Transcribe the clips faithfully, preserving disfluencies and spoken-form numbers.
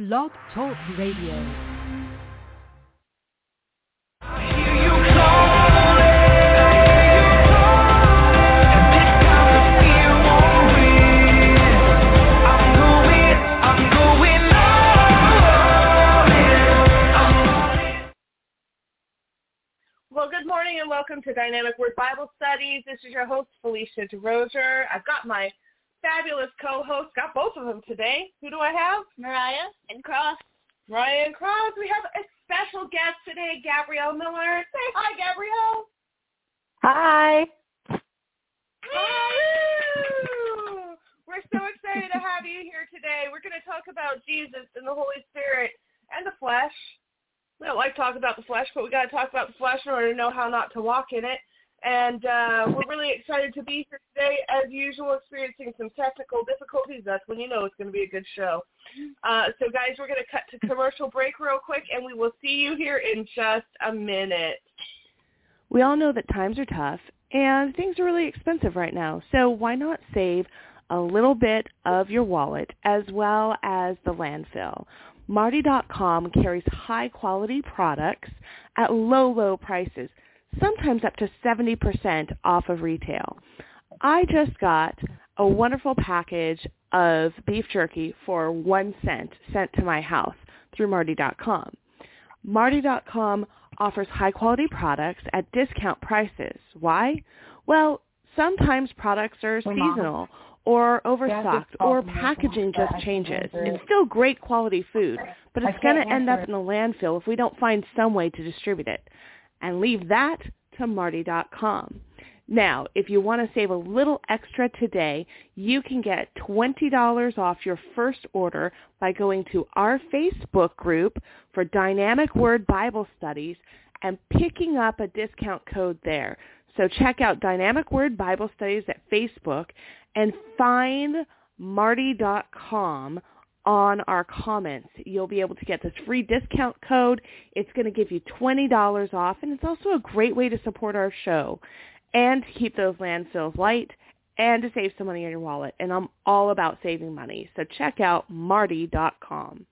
Blog Talk Radio. Well, good morning and welcome to Dynamic Word Bible Studies. This is your host, Felicia DeRozier. I've got my fabulous co-hosts, got both of them today. Who do I have? Mariah and Cross. Mariah and Cross. We have a special guest today, Gabrielle Miller. Say hi, Gabrielle. Hi. Hi. We're so excited to have you here today. We're going to talk about Jesus and the Holy Spirit and the flesh. We don't like to talk about the flesh, but we got to talk about the flesh in order to know how not to walk in it. And uh, we're really excited to be here today. As usual, experiencing some technical difficulties. That's when you know it's going to be a good show. Uh, so, guys, we're going to cut to commercial break real quick, and we will see you here in just a minute. We all know that times are tough, and things are really expensive right now. So why not save a little bit of your wallet as well as the landfill? Marty dot com carries high-quality products at low, low prices, sometimes up to seventy percent off of retail. I just got a wonderful package of beef jerky for one cent sent to my house through Marty dot com. Marty dot com offers high-quality products at discount prices. Why? Well, sometimes products are seasonal or overstocked, or packaging just changes. It's still great quality food, but it's going to end up in the landfill if we don't find some way to distribute it. And leave that to Marty dot com. Now, if you want to save a little extra today, you can get twenty dollars off your first order by going to our Facebook group for Dynamic Word Bible Studies and picking up a discount code there. So check out Dynamic Word Bible Studies at Facebook and find Marty dot com on our comments. You'll be able to get this free discount code. It's going to give you twenty dollars off, and it's also a great way to support our show and to keep those landfills light and to save some money in your wallet. And I'm all about saving money. So check out Marty dot com.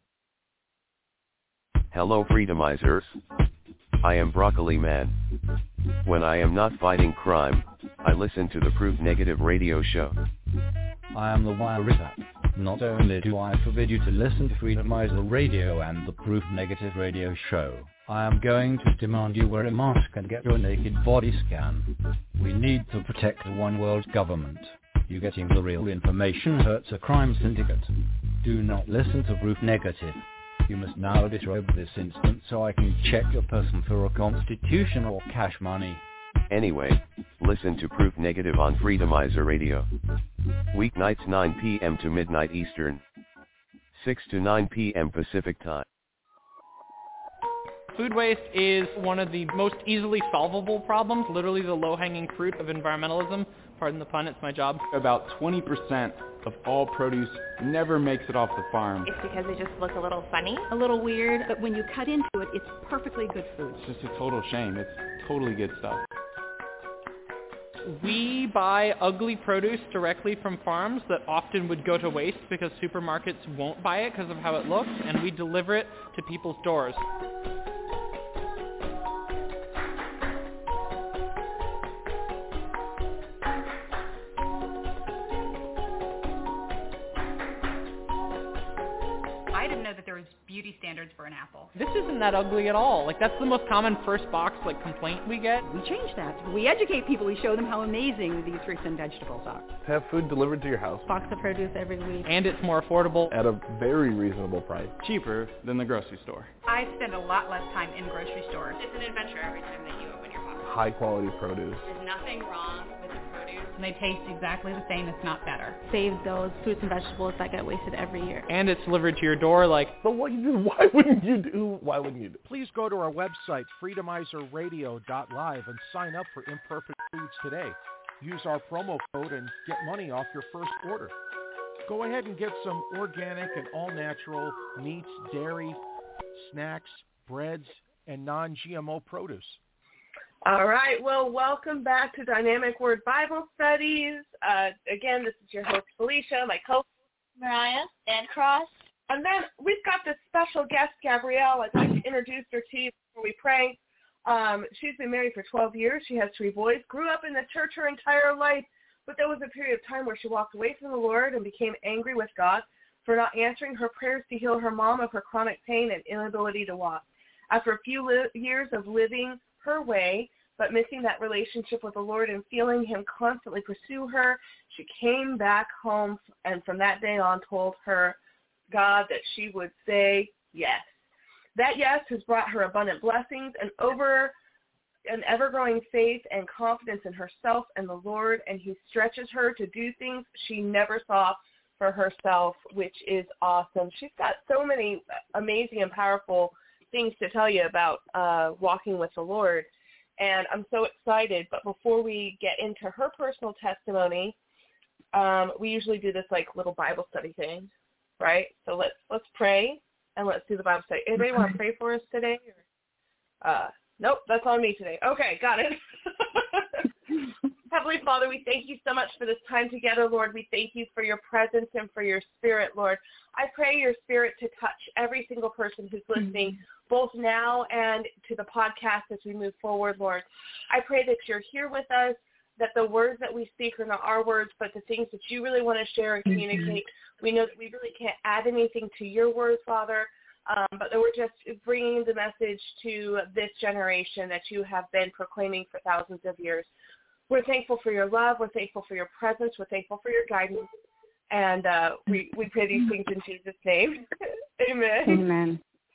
Hello, Freedomizers. I am Broccoli Man. When I am not fighting crime, I listen to the Proof Negative radio show. I am the Wire Ripper. Not only do I forbid you to listen to Freedomizer Radio and the Proof Negative radio show, I am going to demand you wear a mask and get your naked body scan. We need to protect the one world government. You getting the real information hurts a crime syndicate. Do not listen to Proof Negative. You must now disrobe this instant so I can check your person for a constitution or cash money. Anyway, listen to Proof Negative on Freedomizer Radio. Weeknights nine p.m. to midnight Eastern. six to nine p.m. Pacific Time. Food waste is one of the most easily solvable problems, literally the low-hanging fruit of environmentalism. Pardon the pun, it's my job. About twenty percent of all produce never makes it off the farm. It's because they just look a little funny, a little weird, but when you cut into it, it's perfectly good food. It's just a total shame. It's totally good stuff. We buy ugly produce directly from farms that often would go to waste because supermarkets won't buy it because of how it looks, and we deliver it to people's doors. Beauty standards for an apple. This isn't that ugly at all. Like, that's the most common first box, like, complaint we get. We change that. We educate people. We show them how amazing these fruits and vegetables are. Have food delivered to your house. Box of produce every week. And it's more affordable. At a very reasonable price. Cheaper than the grocery store. I spend a lot less time in grocery stores. It's an adventure every time that you open your box. High quality produce. There's nothing wrong with the produce. And they taste exactly the same, if not better. Save those fruits and vegetables that get wasted every year. And it's delivered to your door, like... But what you do, why wouldn't you do, why wouldn't you do? Please go to our website, freedomizer radio dot live, and sign up for Imperfect Foods today. Use our promo code and get money off your first order. Go ahead and get some organic and all-natural meats, dairy, snacks, breads, and non-G M O produce. All right. Well, welcome back to Dynamic Word Bible Studies. Uh, again, this is your host, Felicia, my co-host, Mariah, and Cross. And then we've special guest, Gabrielle. I'd like to introduce her to you before we pray. Um, she's been married for twelve years. She has three boys, grew up in the church her entire life, but there was a period of time where she walked away from the Lord and became angry with God for not answering her prayers to heal her mom of her chronic pain and inability to walk. After a few li- years of living her way, but missing that relationship with the Lord and feeling him constantly pursue her, she came back home and from that day on told her God that she would say yes. That yes has brought her abundant blessings and over an ever-growing faith and confidence in herself and the Lord, and he stretches her to do things she never saw for herself, which is awesome. She's got so many amazing and powerful things to tell you about uh, walking with the Lord, and I'm so excited. But before we get into her personal testimony, um, we usually do this like little Bible study thing, right? So let's let's pray. And let's do the Bible study. Anybody want to pray for us today? Or, uh, nope, that's on me today. Okay, got it. Heavenly Father, we thank you so much for this time together, Lord. We thank you for your presence and for your spirit, Lord. I pray your spirit to touch every single person who's listening, both now and to the podcast as we move forward, Lord. I pray that you're here with us, that the words that we speak are not our words, but the things that you really want to share and communicate. We know that we really can't add anything to your words, Father, um, but that we're just bringing the message to this generation that you have been proclaiming for thousands of years. We're thankful for your love. We're thankful for your presence. We're thankful for your guidance. And uh, we, we pray these things in Jesus' name. Amen. Amen.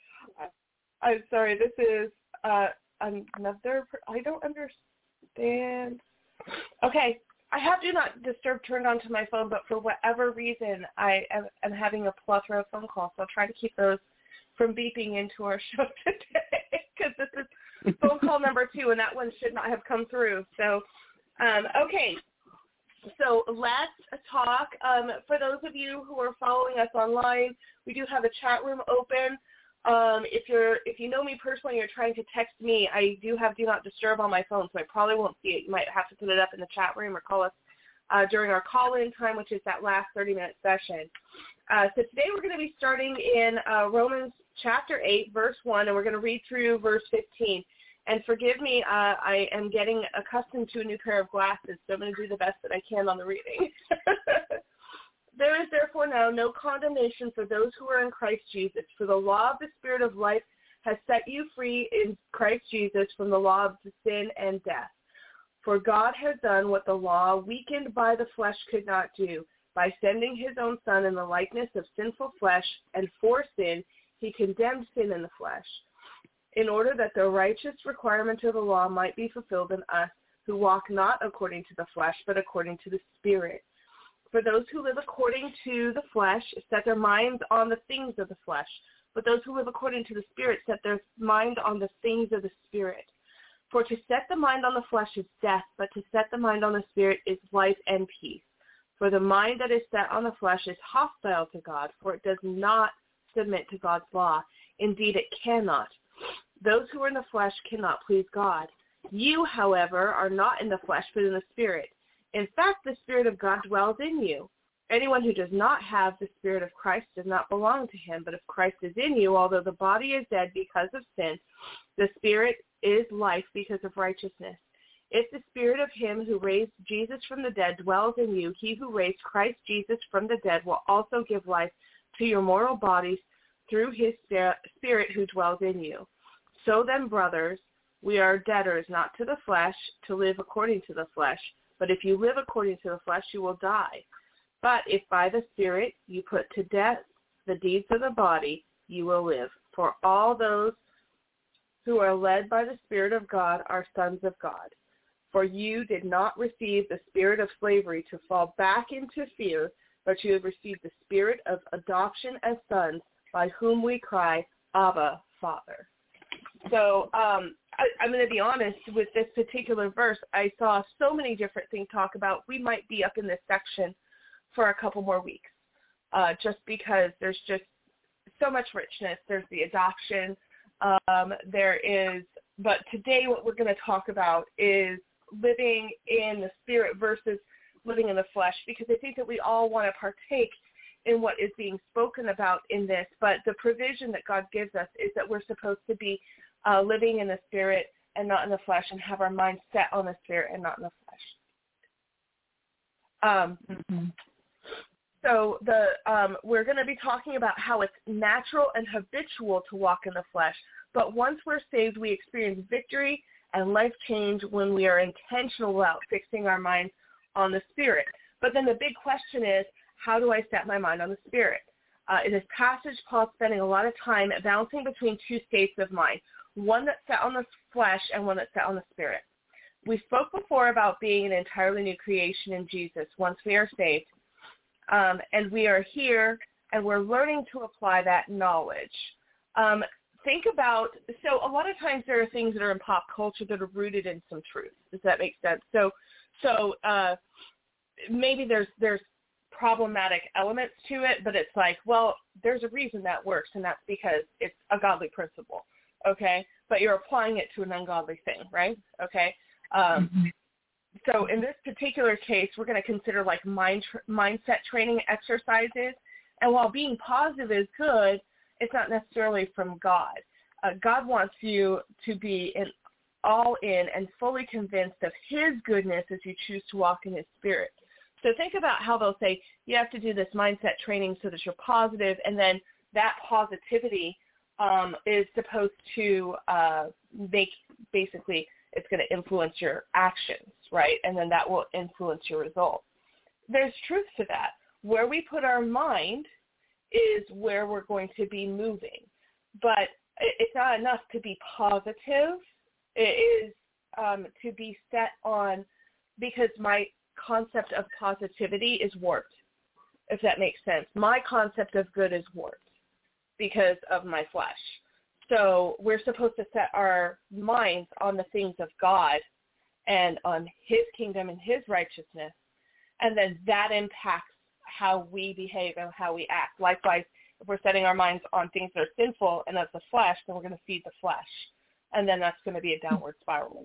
I'm sorry. This is uh, another, I don't understand. Okay. I have Do Not Disturb turned onto my phone, but for whatever reason, I am, am having a plethora of phone calls, so I'll try to keep those from beeping into our show today, because this is phone call number two, and that one should not have come through. So, um, okay, so let's talk. Um, for those of you who are following us online, we do have a chat room open. Um, if you're, if you know me personally, you're trying to text me, I do have Do Not Disturb on my phone, so I probably won't see it. You might have to put it up in the chat room or call us uh, during our call-in time, which is that last thirty-minute session. Uh, so today we're going to be starting in uh, Romans chapter eight, verse one, and we're going to read through verse fifteen. And forgive me, uh, I am getting accustomed to a new pair of glasses, so I'm going to do the best that I can on the reading. There is therefore now no condemnation for those who are in Christ Jesus, for the law of the Spirit of life has set you free in Christ Jesus from the law of sin and death. For God has done what the law, weakened by the flesh, could not do. By sending his own Son in the likeness of sinful flesh, and for sin, he condemned sin in the flesh, in order that the righteous requirement of the law might be fulfilled in us, who walk not according to the flesh, but according to the Spirit. For those who live according to the flesh set their minds on the things of the flesh, but those who live according to the Spirit set their mind on the things of the Spirit. For to set the mind on the flesh is death, but to set the mind on the Spirit is life and peace. For the mind that is set on the flesh is hostile to God, for it does not submit to God's law. Indeed, it cannot. Those who are in the flesh cannot please God. You, however, are not in the flesh, but in the Spirit. In fact, the Spirit of God dwells in you. Anyone who does not have the Spirit of Christ does not belong to him. But if Christ is in you, although the body is dead because of sin, the Spirit is life because of righteousness. If the Spirit of him who raised Jesus from the dead dwells in you, he who raised Christ Jesus from the dead will also give life to your mortal bodies through his Spirit who dwells in you. So then, brothers, we are debtors not to the flesh to live according to the flesh. But if you live according to the flesh, you will die. But if by the Spirit you put to death the deeds of the body, you will live. For all those who are led by the Spirit of God are sons of God. For you did not receive the spirit of slavery to fall back into fear, but you have received the spirit of adoption as sons, by whom we cry, Abba, Father. So um, I, I'm going to be honest with this particular verse. I saw so many different things talk about. We might be up in this section for a couple more weeks, uh, just because there's just so much richness. There's the adoption. Um, there is, but today what we're going to talk about is living in the Spirit versus living in the flesh, because I think that we all want to partake in what is being spoken about in this, but the provision that God gives us is that we're supposed to be uh, living in the Spirit and not in the flesh, and have our minds set on the Spirit and not in the flesh. Um, mm-hmm. So the um, we're going to be talking about how it's natural and habitual to walk in the flesh, but once we're saved, we experience victory and life change when we are intentional about fixing our minds on the Spirit. But then the big question is, how do I set my mind on the Spirit? Uh, in this passage, Paul's spending a lot of time bouncing between two states of mind, one that's set on the flesh and one that's set on the Spirit. We spoke before about being an entirely new creation in Jesus once we are saved, um, and we are here, and we're learning to apply that knowledge. Um, think about, so a lot of times there are things that are in pop culture that are rooted in some truth. Does that make sense? So, so uh, maybe there's there's problematic elements to it, but it's like, well, there's a reason that works, and that's because it's a godly principle, okay? But you're applying it to an ungodly thing, right? Okay. Um, mm-hmm. So in this particular case, we're going to consider like mind tr- mindset training exercises, and while being positive is good, it's not necessarily from God. Uh, God wants you to be in, all in and fully convinced of his goodness as you choose to walk in his Spirit. So think about how they'll say you have to do this mindset training so that you're positive, and then that positivity um, is supposed to uh, make, basically, it's going to influence your actions, right? And then that will influence your results. There's truth to that. Where we put our mind is where we're going to be moving. But it's not enough to be positive. It is um, to be set on, because my concept of positivity is warped, if that makes sense. My concept of good is warped because of my flesh. So we're supposed to set our minds on the things of God and on his kingdom and his righteousness, and then that impacts how we behave and how we act. Likewise, if we're setting our minds on things that are sinful and of the flesh, then we're going to feed the flesh, and then that's going to be a downward spiral.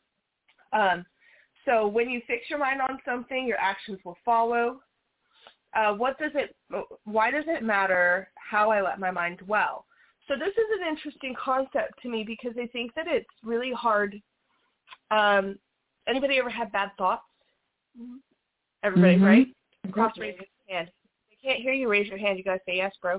Um, so when you fix your mind on something, your actions will follow. Uh, what does it? Why does it matter how I let my mind dwell? So this is an interesting concept to me because I think that it's really hard. Um, anybody ever had bad thoughts? Mm-hmm. Everybody, mm-hmm. Right? Cross raise your hand. I can't hear you raise your hand. You got to say yes, bro.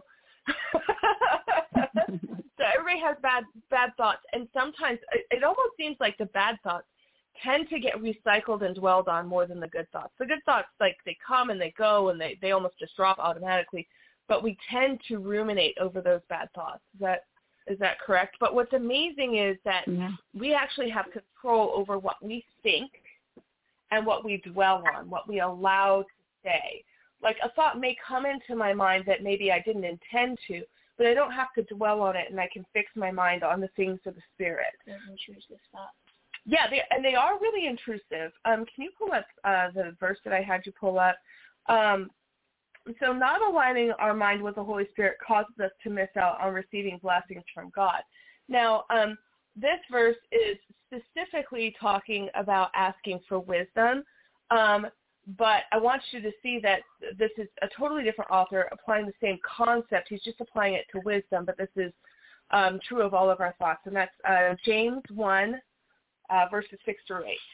So everybody has bad bad thoughts, and sometimes it, it almost seems like the bad thoughts tend to get recycled and dwelled on more than the good thoughts. The good thoughts, like, they come and they go, and they, they almost just drop automatically. But we tend to ruminate over those bad thoughts. Is that is that correct? But what's amazing is that yeah. we actually have control over what we think and what we dwell on, what we allow to stay. Like, a thought may come into my mind that maybe I didn't intend to, but I don't have to dwell on it, and I can fix my mind on the things of the Spirit. Intrusive thoughts. Yeah, they, and they are really intrusive. Um, can you pull up uh, the verse that I had you pull up? Um, so not aligning our mind with the Holy Spirit causes us to miss out on receiving blessings from God. Now, um, this verse is specifically talking about asking for wisdom, um, but I want you to see that this is a totally different author applying the same concept. He's just applying it to wisdom, but this is um, true of all of our thoughts, and that's uh, James one, uh, verses six through eight.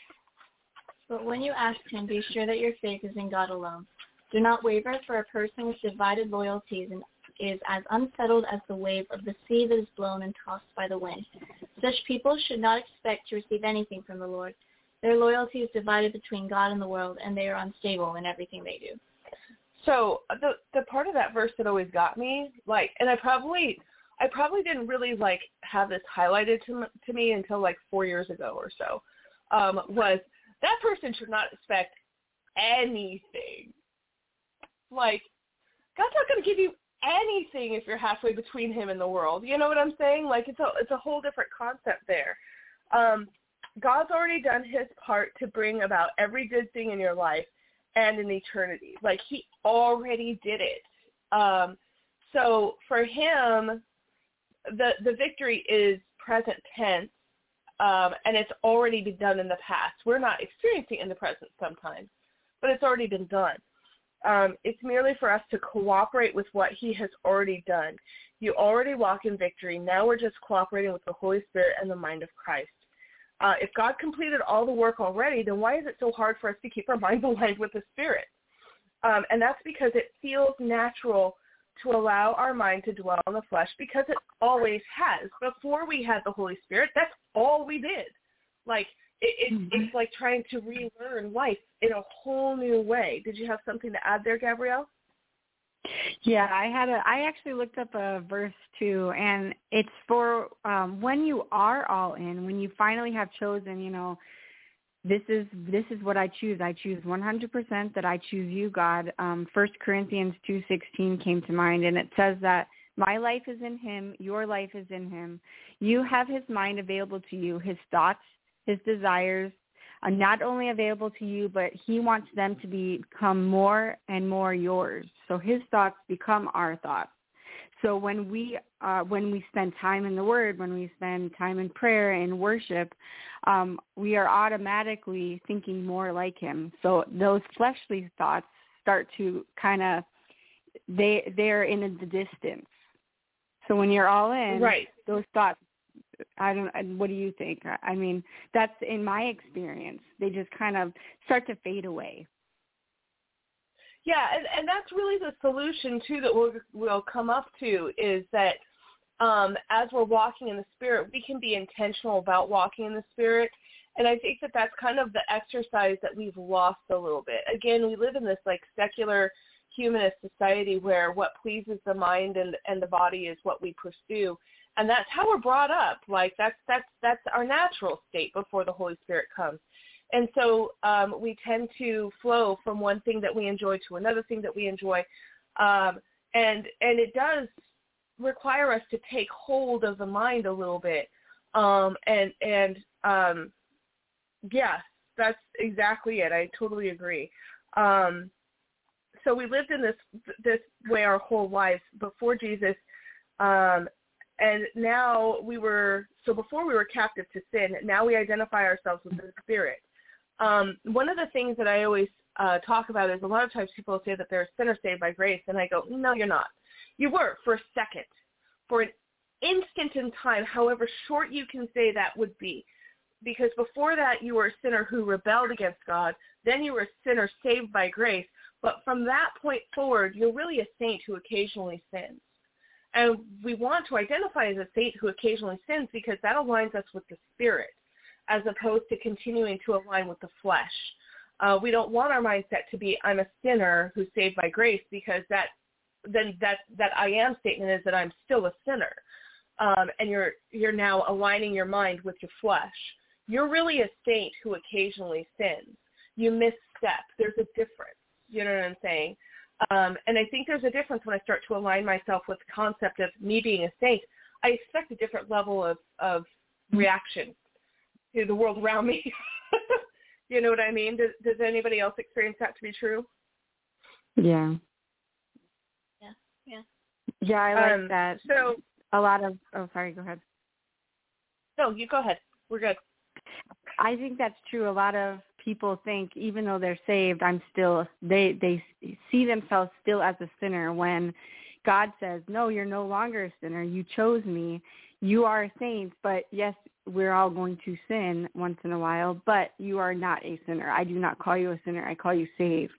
But when you ask him, be sure that your faith is in God alone. Do not waver, for a person with divided loyalties is as unsettled as the wave of the sea that is blown and tossed by the wind. Such people should not expect to receive anything from the Lord. Their loyalty is divided between God and the world, and they are unstable in everything they do. So the the part of that verse that always got me, like, and I probably I probably didn't really like have this highlighted to to me until like four years ago or so, um, was that person should not expect anything. Like, God's not going to give you anything if you're halfway between him and the world. You know what I'm saying? Like, it's a it's a whole different concept there. Um, God's already done his part to bring about every good thing in your life and in eternity. Like, he already did it. Um, so for him, the the victory is present tense, um, and it's already been done in the past. We're not experiencing it in the present sometimes, but it's already been done. Um, it's merely for us to cooperate with what he has already done. You already walk in victory. Now we're just cooperating with the Holy Spirit and the mind of Christ. Uh, if God completed all the work already, then why is it so hard for us to keep our minds aligned with the Spirit? Um, and that's because it feels natural to allow our mind to dwell on the flesh, because it always has. Before we had the Holy Spirit, that's all we did. Like, it, it, mm-hmm. it's like trying to relearn life in a whole new way. Did you have something to add there, Gabrielle? Yeah, I had a. I actually looked up a verse too, and it's for um, when you are all in, when you finally have chosen. You know, this is this is what I choose. I choose one hundred percent that I choose you, God. Um, First Corinthians two sixteen came to mind, and it says that my life is in Him, your life is in Him. You have His mind available to you, His thoughts, His desires. Are not only available to you, but he wants them to become more and more yours. So his thoughts become our thoughts. So when we uh, when we spend time in the Word, when we spend time in prayer and worship, um, we are automatically thinking more like him. So those fleshly thoughts start to kind of, they, they're in the distance. So when you're all in, right. those thoughts, I don't. What do you think? I mean, that's in my experience. They just kind of start to fade away. Yeah, and, and that's really the solution too that we'll we'll come up to is that um, as we're walking in the Spirit, we can be intentional about walking in the Spirit, and I think that that's kind of the exercise that we've lost a little bit. Again, we live in this like secular humanist society where what pleases the mind and and the body is what we pursue. And that's how we're brought up. Like that's that's that's our natural state before the Holy Spirit comes. And so um, we tend to flow from one thing that we enjoy to another thing that we enjoy. Um, and and it does require us to take hold of the mind a little bit. Um, and and um, yeah, that's exactly it. I totally agree. Um, so we lived in this this way our whole lives before Jesus. Um, And now we were, so before we were captive to sin, now we identify ourselves with the Spirit. Um, one of the things that I always uh, talk about is a lot of times people say that they're a sinner saved by grace, and I go, no, you're not. You were for a second, for an instant in time, however short you can say that would be. Because before that, you were a sinner who rebelled against God. Then you were a sinner saved by grace. But from that point forward, you're really a saint who occasionally sins. And we want to identify as a saint who occasionally sins because that aligns us with the Spirit as opposed to continuing to align with the flesh. Uh, we don't want our mindset to be, I'm a sinner who's saved by grace, because that then that, that I am statement is that I'm still a sinner. Um, and you're you're now aligning your mind with your flesh. You're really a saint who occasionally sins. You misstep. There's a difference. You know what I'm saying? Um, and I think there's a difference when I start to align myself with the concept of me being a saint. I expect a different level of, of reaction to the world around me. You know what I mean? Does, does anybody else experience that to be true? Yeah. Yeah. Yeah. Yeah, I like um, that. So a lot of, oh, sorry, go ahead. No, you go ahead. We're good. I think that's true. A lot of people think even though they're saved, I'm still, they, they see themselves still as a sinner when God says, no, you're no longer a sinner. You chose me. You are a saint, but yes, we're all going to sin once in a while, but you are not a sinner. I do not call you a sinner. I call you saved.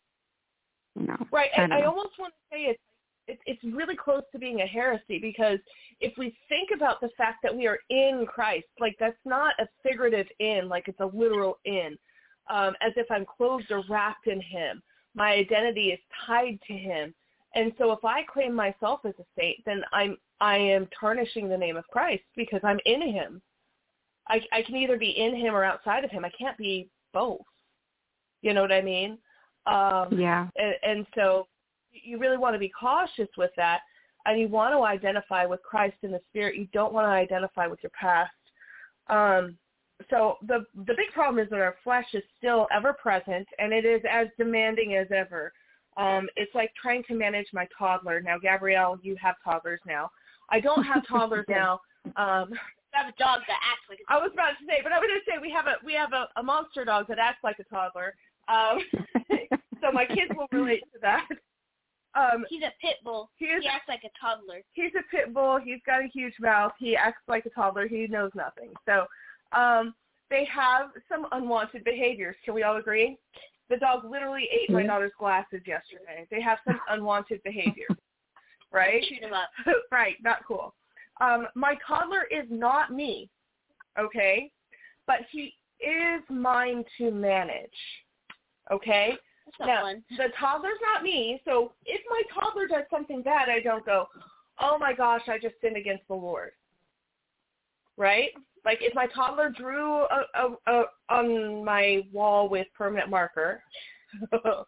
You know, right. I, I, I almost want to say it's, it, it's really close to being a heresy, because if we think about the fact that we are in Christ, like that's not a figurative in, like it's a literal in, um, as if I'm clothed or wrapped in him. My identity is tied to him. And so if I claim myself as a saint, then I'm I am tarnishing the name of Christ because I'm in him. I, I can either be in him or outside of him. I can't be both. You know what I mean? Um, yeah. And, and so you really want to be cautious with that, and you want to identify with Christ in the Spirit. You don't want to identify with your past. Um, so the the big problem is that our flesh is still ever present, and it is as demanding as ever. Um, it's like trying to manage my toddler. Now, Gabrielle, you have toddlers now. I don't have toddlers now. Um, I have a dog that acts like a toddler. I was about to say, but I was going to say we have a we have a, a monster dog that acts like a toddler. Um, So my kids will relate to that. Um, he's a pit bull. He, is, he acts like a toddler. He's a pit bull. He's got a huge mouth. He acts like a toddler. He knows nothing. So um, they have some unwanted behaviors. Can we all agree? The dog literally ate my daughter's glasses yesterday. They have some unwanted behavior, right? Shoot him up. Right, not cool. Um, my toddler is not me, okay? But he is mine to manage, okay? That's not now, fun. The toddler's not me, so if my toddler does something bad, I don't go, oh my gosh, I just sinned against the Lord, right? Like if my toddler drew a, a, a, on my wall with permanent marker, that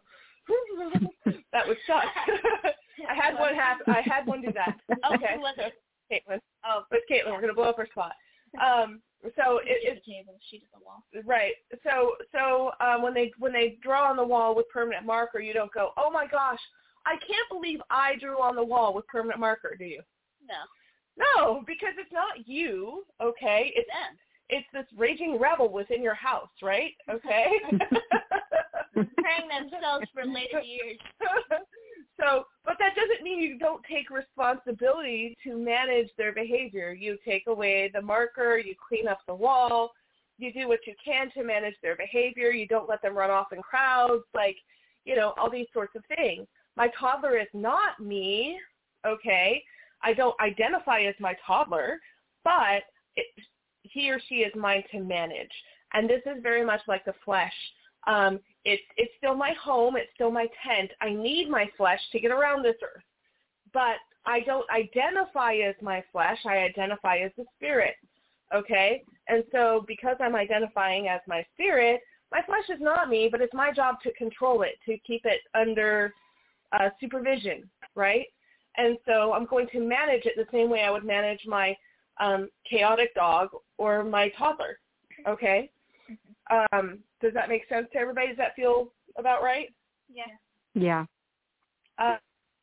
would suck. I had one have I had one do that. Oh, okay, who was it? Caitlin. Oh, but Caitlin, we're gonna blow up her spot. Um, so it, She's it's the table. She does the wall. right. So so um, when they when they draw on the wall with permanent marker, you don't go, oh my gosh, I can't believe I drew on the wall with permanent marker, do you? No. No, because it's not you, okay? It's them. It's this raging rebel within your house, right? Okay. Preparing themselves for later years. So, but that doesn't mean you don't take responsibility to manage their behavior. You take away the marker, you clean up the wall, you do what you can to manage their behavior. You don't let them run off in crowds, like, you know, all these sorts of things. My toddler is not me, okay? I don't identify as my toddler, but it, he or she is mine to manage. And this is very much like the flesh. Um, it's it's still my home. It's still my tent. I need my flesh to get around this earth. But I don't identify as my flesh. I identify as the spirit, okay? And so because I'm identifying as my spirit, my flesh is not me, but it's my job to control it, to keep it under uh, supervision, right? And so I'm going to manage it the same way I would manage my um, chaotic dog or my toddler, okay? Um, does that make sense to everybody? Does that feel about right? Yeah. Yeah. Uh,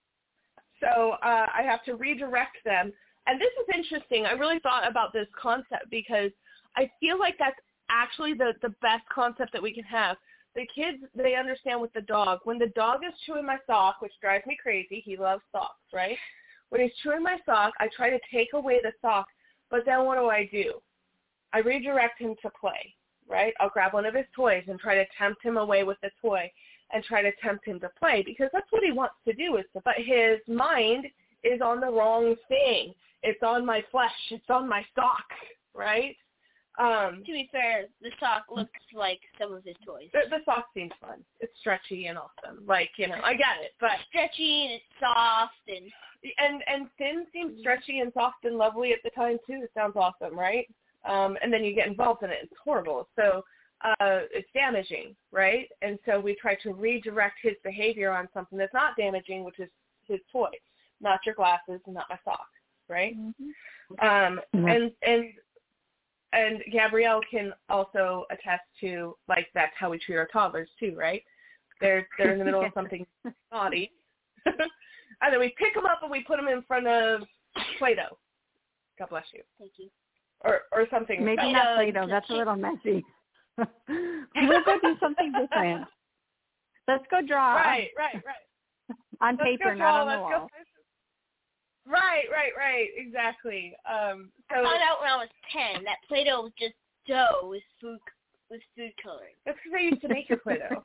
so uh, I have to redirect them. And this is interesting. I really thought about this concept because I feel like that's actually the, the best concept that we can have. The kids, they understand with the dog. When the dog is chewing my sock, which drives me crazy, he loves socks, right? When he's chewing my sock, I try to take away the sock, but then what do I do? I redirect him to play, right? I'll grab one of his toys and try to tempt him away with the toy and try to tempt him to play because that's what he wants to do. Is to, but his mind is on the wrong thing. It's on my flesh. It's on my sock, right? Um, to be fair, the sock looks like some of his toys. The, the sock seems fun. It's stretchy and awesome. Like, you know, I get it. But stretchy and it's soft and and and Finn seems stretchy and soft and lovely at the time too. It sounds awesome, right? Um, and then you get involved in it. It's horrible. So uh, it's damaging, right? And so we try to redirect his behavior on something that's not damaging, which is his toy, not your glasses and not my sock, right? Mm-hmm. Um, mm-hmm. And and. And Gabrielle can also attest to, like, that's how we treat our toddlers, too, right? They're they're in the middle of something naughty. And then we pick them up and we put them in front of Play-Doh. God bless you. Thank you. Or or something. Maybe Play-Doh. not Play-Doh. That's a little messy. We'll go do something different. Let's go draw. Right, right, right. On Let's paper, draw, not on the let's wall. Go. Right, right, right. Exactly. Um, so, I found out when I was ten that Play-Doh was just dough with food with food coloring. That's because I used to make your Play-Doh.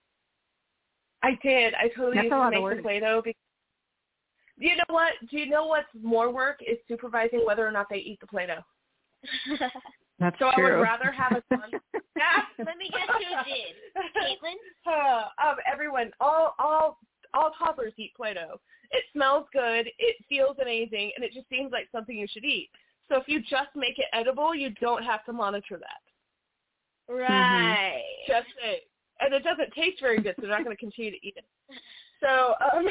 I did. I totally That's used a to lot make of the work. Play-Doh. Because, do you know what? Do you know what's more work is supervising whether or not they eat the Play-Doh. That's so true. I would rather have a son. Let me guess who did. Caitlin? Uh, um, everyone, all all all toddlers eat Play-Doh. It smells good, it feels amazing, and it just seems like something you should eat. So if you just make it edible, you don't have to monitor that. Right. Mm-hmm. Just it. And it doesn't taste very good, so they're not going to continue to eat it. So, um,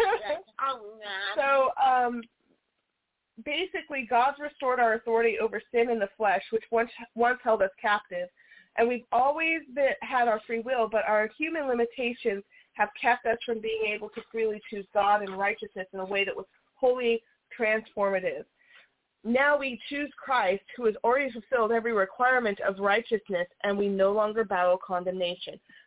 so um, basically, God's restored our authority over sin in the flesh, which once once held us captive. And we've always been, had our free will, but our human limitations have kept us from being able to freely choose God and righteousness in a way that was wholly transformative. Now we choose Christ, who has already fulfilled every requirement of righteousness, and we no longer battle condemnation.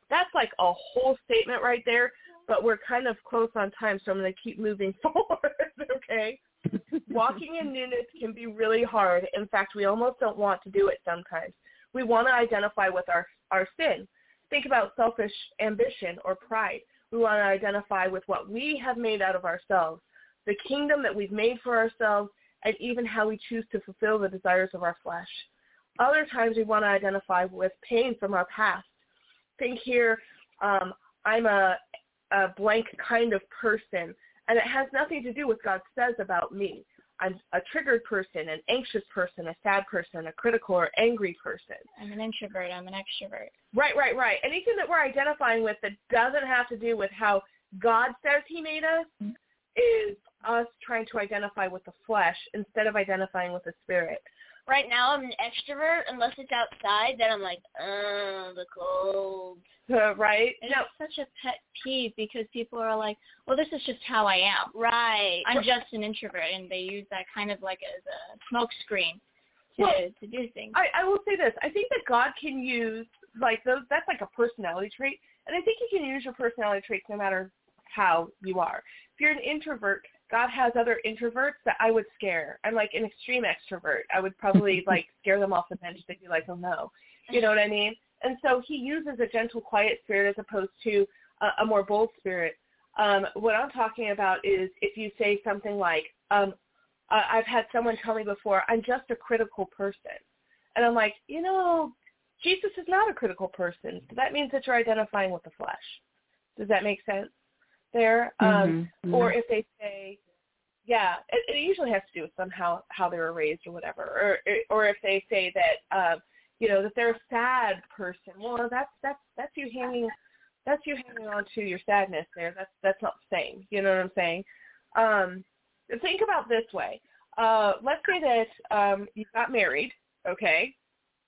That's like a whole statement right there, but we're kind of close on time, so I'm going to keep moving forward, okay? Walking in newness can be really hard. In fact, we almost don't want to do it sometimes. We want to identify with our, our sin. Think about selfish ambition or pride. We want to identify with what we have made out of ourselves, the kingdom that we've made for ourselves, and even how we choose to fulfill the desires of our flesh. Other times we want to identify with pain from our past. Think here, um, I'm a, a blank kind of person, and it has nothing to do with what God says about me. I'm a triggered person, an anxious person, a sad person, a critical or angry person. I'm an introvert. I'm an extrovert. Right, right, right. Anything that we're identifying with that doesn't have to do with how God says he made us mm-hmm. is us trying to identify with the flesh instead of identifying with the spirit. Right now I'm an extrovert. Unless it's outside, then I'm like, oh, the cold. Uh, right? And no. It's such a pet peeve because people are like, well, this is just how I am. Right. I'm just an introvert, and they use that kind of like as a smoke screen to, well, to do things. I, I will say this. I think that God can use, like, those. That's like a personality trait, and I think he can use your personality traits no matter how you are. If you're an introvert, God has other introverts that I would scare. I'm like an extreme extrovert. I would probably like scare them off the bench. They'd be like, oh no. You know what I mean? And so he uses a gentle, quiet spirit as opposed to a, a more bold spirit. Um, what I'm talking about is if you say something like, um, uh, I've had someone tell me before, I'm just a critical person. And I'm like, you know, Jesus is not a critical person. So that means that you're identifying with the flesh. Does that make sense? There, um, mm-hmm. or if they say, yeah, it, it usually has to do with somehow how they were raised or whatever, or or if they say that, um, you know, that they're a sad person. Well, that's that's that's you hanging, that's you hanging on to your sadness. There, that's that's not the same. You know what I'm saying? Um, think about this way. Uh, let's say that um, you got married, okay,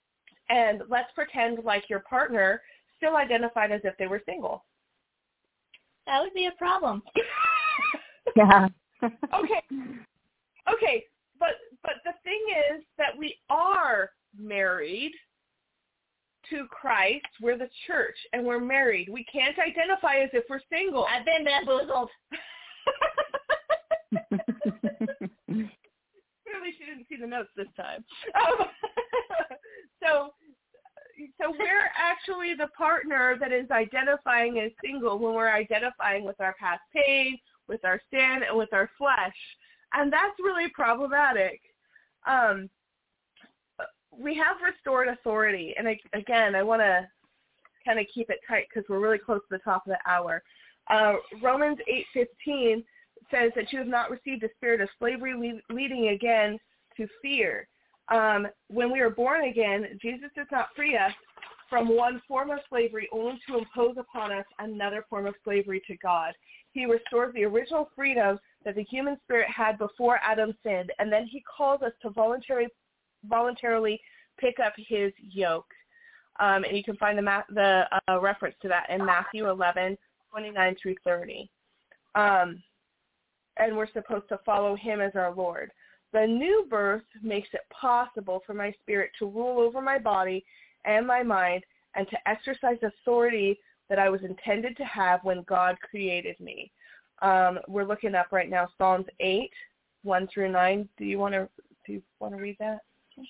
and let's pretend like your partner still identified as if they were single. That would be a problem. Yeah. okay. Okay, but but the thing is that we are married to Christ. We're the church, and we're married. We can't identify as if we're single. I've been bamboozled. Clearly, she didn't see the notes this time. Um, so. So we're actually the partner that is identifying as single when we're identifying with our past pain, with our sin, and with our flesh. And that's really problematic. Um, we have restored authority. And I, again, I want to kind of keep it tight because we're really close to the top of the hour. Uh, Romans eight fifteen says that you have not received a spirit of slavery le- leading again to fear. Um, when we are born again, Jesus does not free us from one form of slavery only to impose upon us another form of slavery to God. He restores the original freedom that the human spirit had before Adam sinned, and then he calls us to voluntarily, voluntarily pick up his yoke. Um, and you can find the, ma- the uh, reference to that in Matthew eleven, twenty-nine through thirty. Um, and we're supposed to follow him as our Lord. The new birth makes it possible for my spirit to rule over my body and my mind and to exercise authority that I was intended to have when God created me. Um, we're looking up right now Psalms eight, one through nine. Do you want to do you want to read that?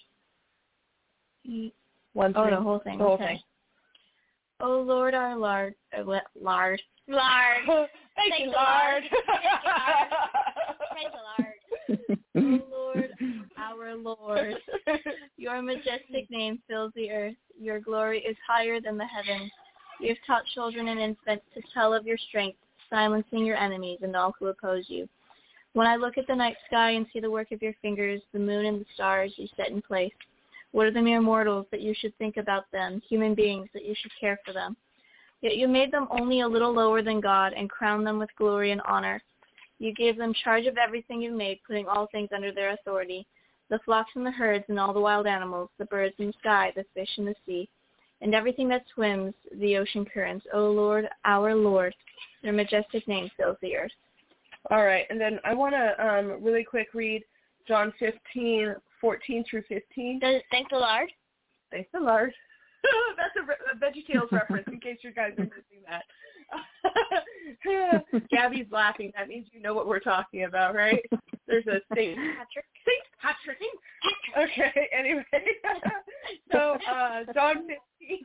One oh, through, the whole thing. The whole okay. thing. Oh Lord, our Lord, uh, Lord, Lord. Thank, Thank you, Lord. Praise the Lord. Oh Lord, our Lord, your majestic name fills the earth. Your glory is higher than the heavens. You have taught children and infants to tell of your strength, silencing your enemies and all who oppose you. When I look at the night sky and see the work of your fingers, the moon and the stars you set in place, what are the mere mortals that you should think about them, human beings that you should care for them? Yet you made them only a little lower than God and crowned them with glory and honor. You gave them charge of everything you made, putting all things under their authority, the flocks and the herds and all the wild animals, the birds in the sky, the fish in the sea, and everything that swims, the ocean currents. O Lord, our Lord, your majestic name fills the earth. All right, and then I want to um, really quick read John fifteen, fourteen through fifteen. Does it thank the Lord? Thank the Lord. That's a, a VeggieTales reference in case you guys are missing that. Gabby's laughing. That means you know what we're talking about, right? There's a Saint Patrick. Saint Patrick. Okay, anyway. So, uh, John fifteen.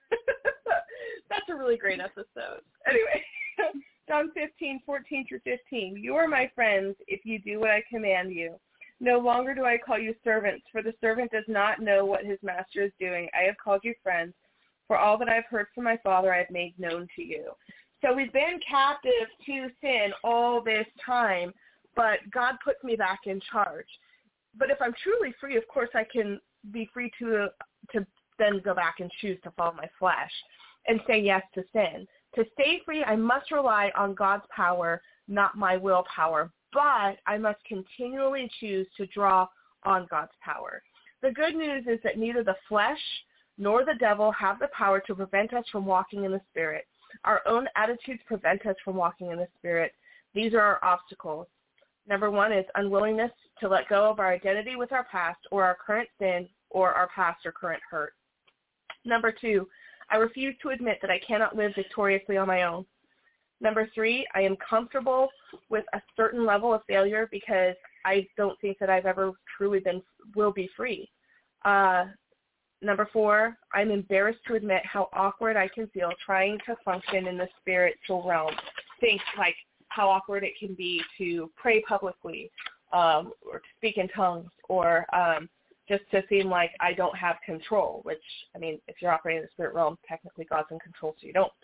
That's a really great episode. Anyway, John fifteen, fourteen through fifteen. You are my friends if you do what I command you. No longer do I call you servants, for the servant does not know what his master is doing. I have called you friends, for all that I've heard from my Father I have made known to you. So we've been captive to sin all this time, but God puts me back in charge. But if I'm truly free, of course I can be free to to then go back and choose to follow my flesh and say yes to sin. To stay free, I must rely on God's power, not my willpower. But I must continually choose to draw on God's power. The good news is that neither the flesh nor the devil have the power to prevent us from walking in the Spirit. Our own attitudes prevent us from walking in the Spirit. These are our obstacles. Number one is unwillingness to let go of our identity with our past or our current sin or our past or current hurt. Number two, I refuse to admit that I cannot live victoriously on my own. Number three, I am comfortable with a certain level of failure because I don't think that I've ever truly been, will be free. Uh, number four, I'm embarrassed to admit how awkward I can feel trying to function in the spiritual realm. Think like how awkward it can be to pray publicly um, or to speak in tongues or um, just to seem like I don't have control, which, I mean, if you're operating in the spirit realm, technically God's in control, so you don't.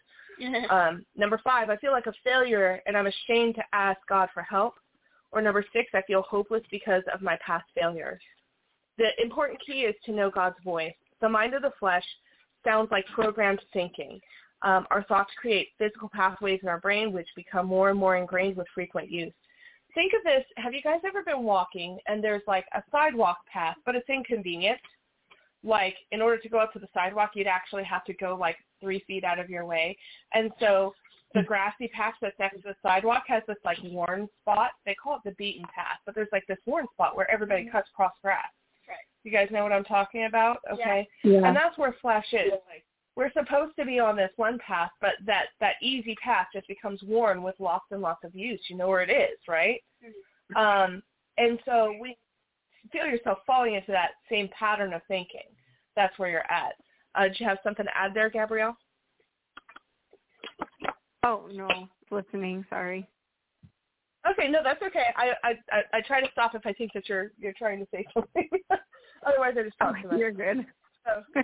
um, number five, I feel like a failure and I'm ashamed to ask God for help. Or number six, I feel hopeless because of my past failures. The important key is to know God's voice. The mind of the flesh sounds like programmed thinking. Um, our thoughts create physical pathways in our brain which become more and more ingrained with frequent use. Think of this, have you guys ever been walking and there's like a sidewalk path, but it's inconvenient? Like, in order to go up to the sidewalk, you'd actually have to go, like, three feet out of your way. And so the grassy patch that's next to the sidewalk has this, like, worn spot. They call it the beaten path, but there's, like, this worn spot where everybody mm-hmm. cuts cross grass. Right. You guys know what I'm talking about? Okay. Yeah. And that's where flesh is. Like, we're supposed to be on this one path, but that, that easy path just becomes worn with lots and lots of use. You know where it is, right? Mm-hmm. Um, and so we feel yourself falling into that same pattern of thinking. That's where you're at. Uh, did you have something to add there, Gabrielle? Oh, no. Listening. Sorry. Okay, no, that's okay. I, I I I try to stop if I think that you're you're trying to say something. Otherwise, I just talk oh, too much. You're good. So.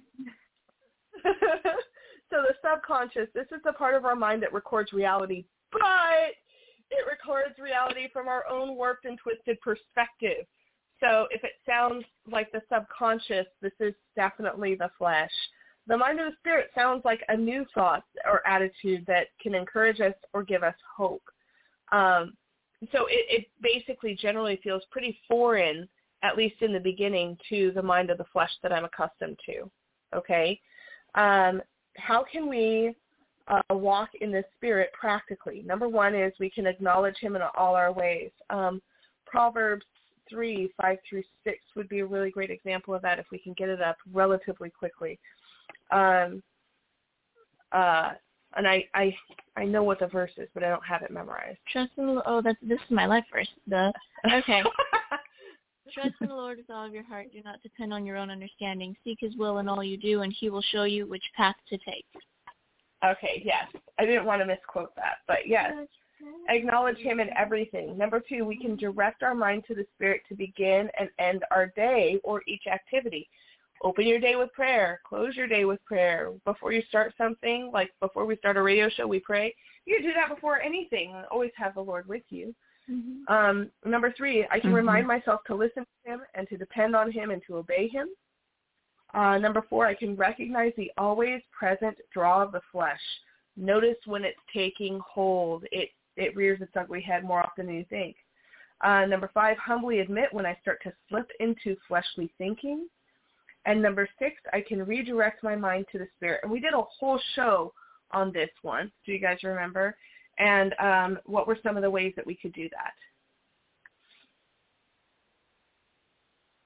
So the subconscious, this is the part of our mind that records reality, but it records reality from our own warped and twisted perspective. So if it sounds like the subconscious, this is definitely the flesh. The mind of the spirit sounds like a new thought or attitude that can encourage us or give us hope. Um, so it, it basically generally feels pretty foreign, at least in the beginning, to the mind of the flesh that I'm accustomed to. Okay? Um, how can we uh, walk in the spirit practically? Number one is we can acknowledge him in all our ways. Um, Proverbs three, five through six would be a really great example of that if we can get it up relatively quickly. Um, uh, and I, I I know what the verse is, but I don't have it memorized. Trust in the oh, that's this is my life verse. The okay. Trust in the Lord with all of your heart. Do not depend on your own understanding. Seek his will in all you do, and he will show you which path to take. Okay, yes. I didn't want to misquote that, but yes. Acknowledge him in everything. Number two, we can direct our mind to the Spirit to begin and end our day or each activity. Open your day with prayer. Close your day with prayer. Before you start something, like before we start a radio show, we pray. You can do that before anything. Always have the Lord with you. Mm-hmm. Um, number three, I can mm-hmm. remind myself to listen to him and to depend on him and to obey him. Uh, number four, I can recognize the always present draw of the flesh. Notice when it's taking hold. It it rears its ugly head more often than you think. Uh, number five, humbly admit when I start to slip into fleshly thinking. And number six, I can redirect my mind to the Spirit. And we did a whole show on this one. Do you guys remember? And um, what were some of the ways that we could do that?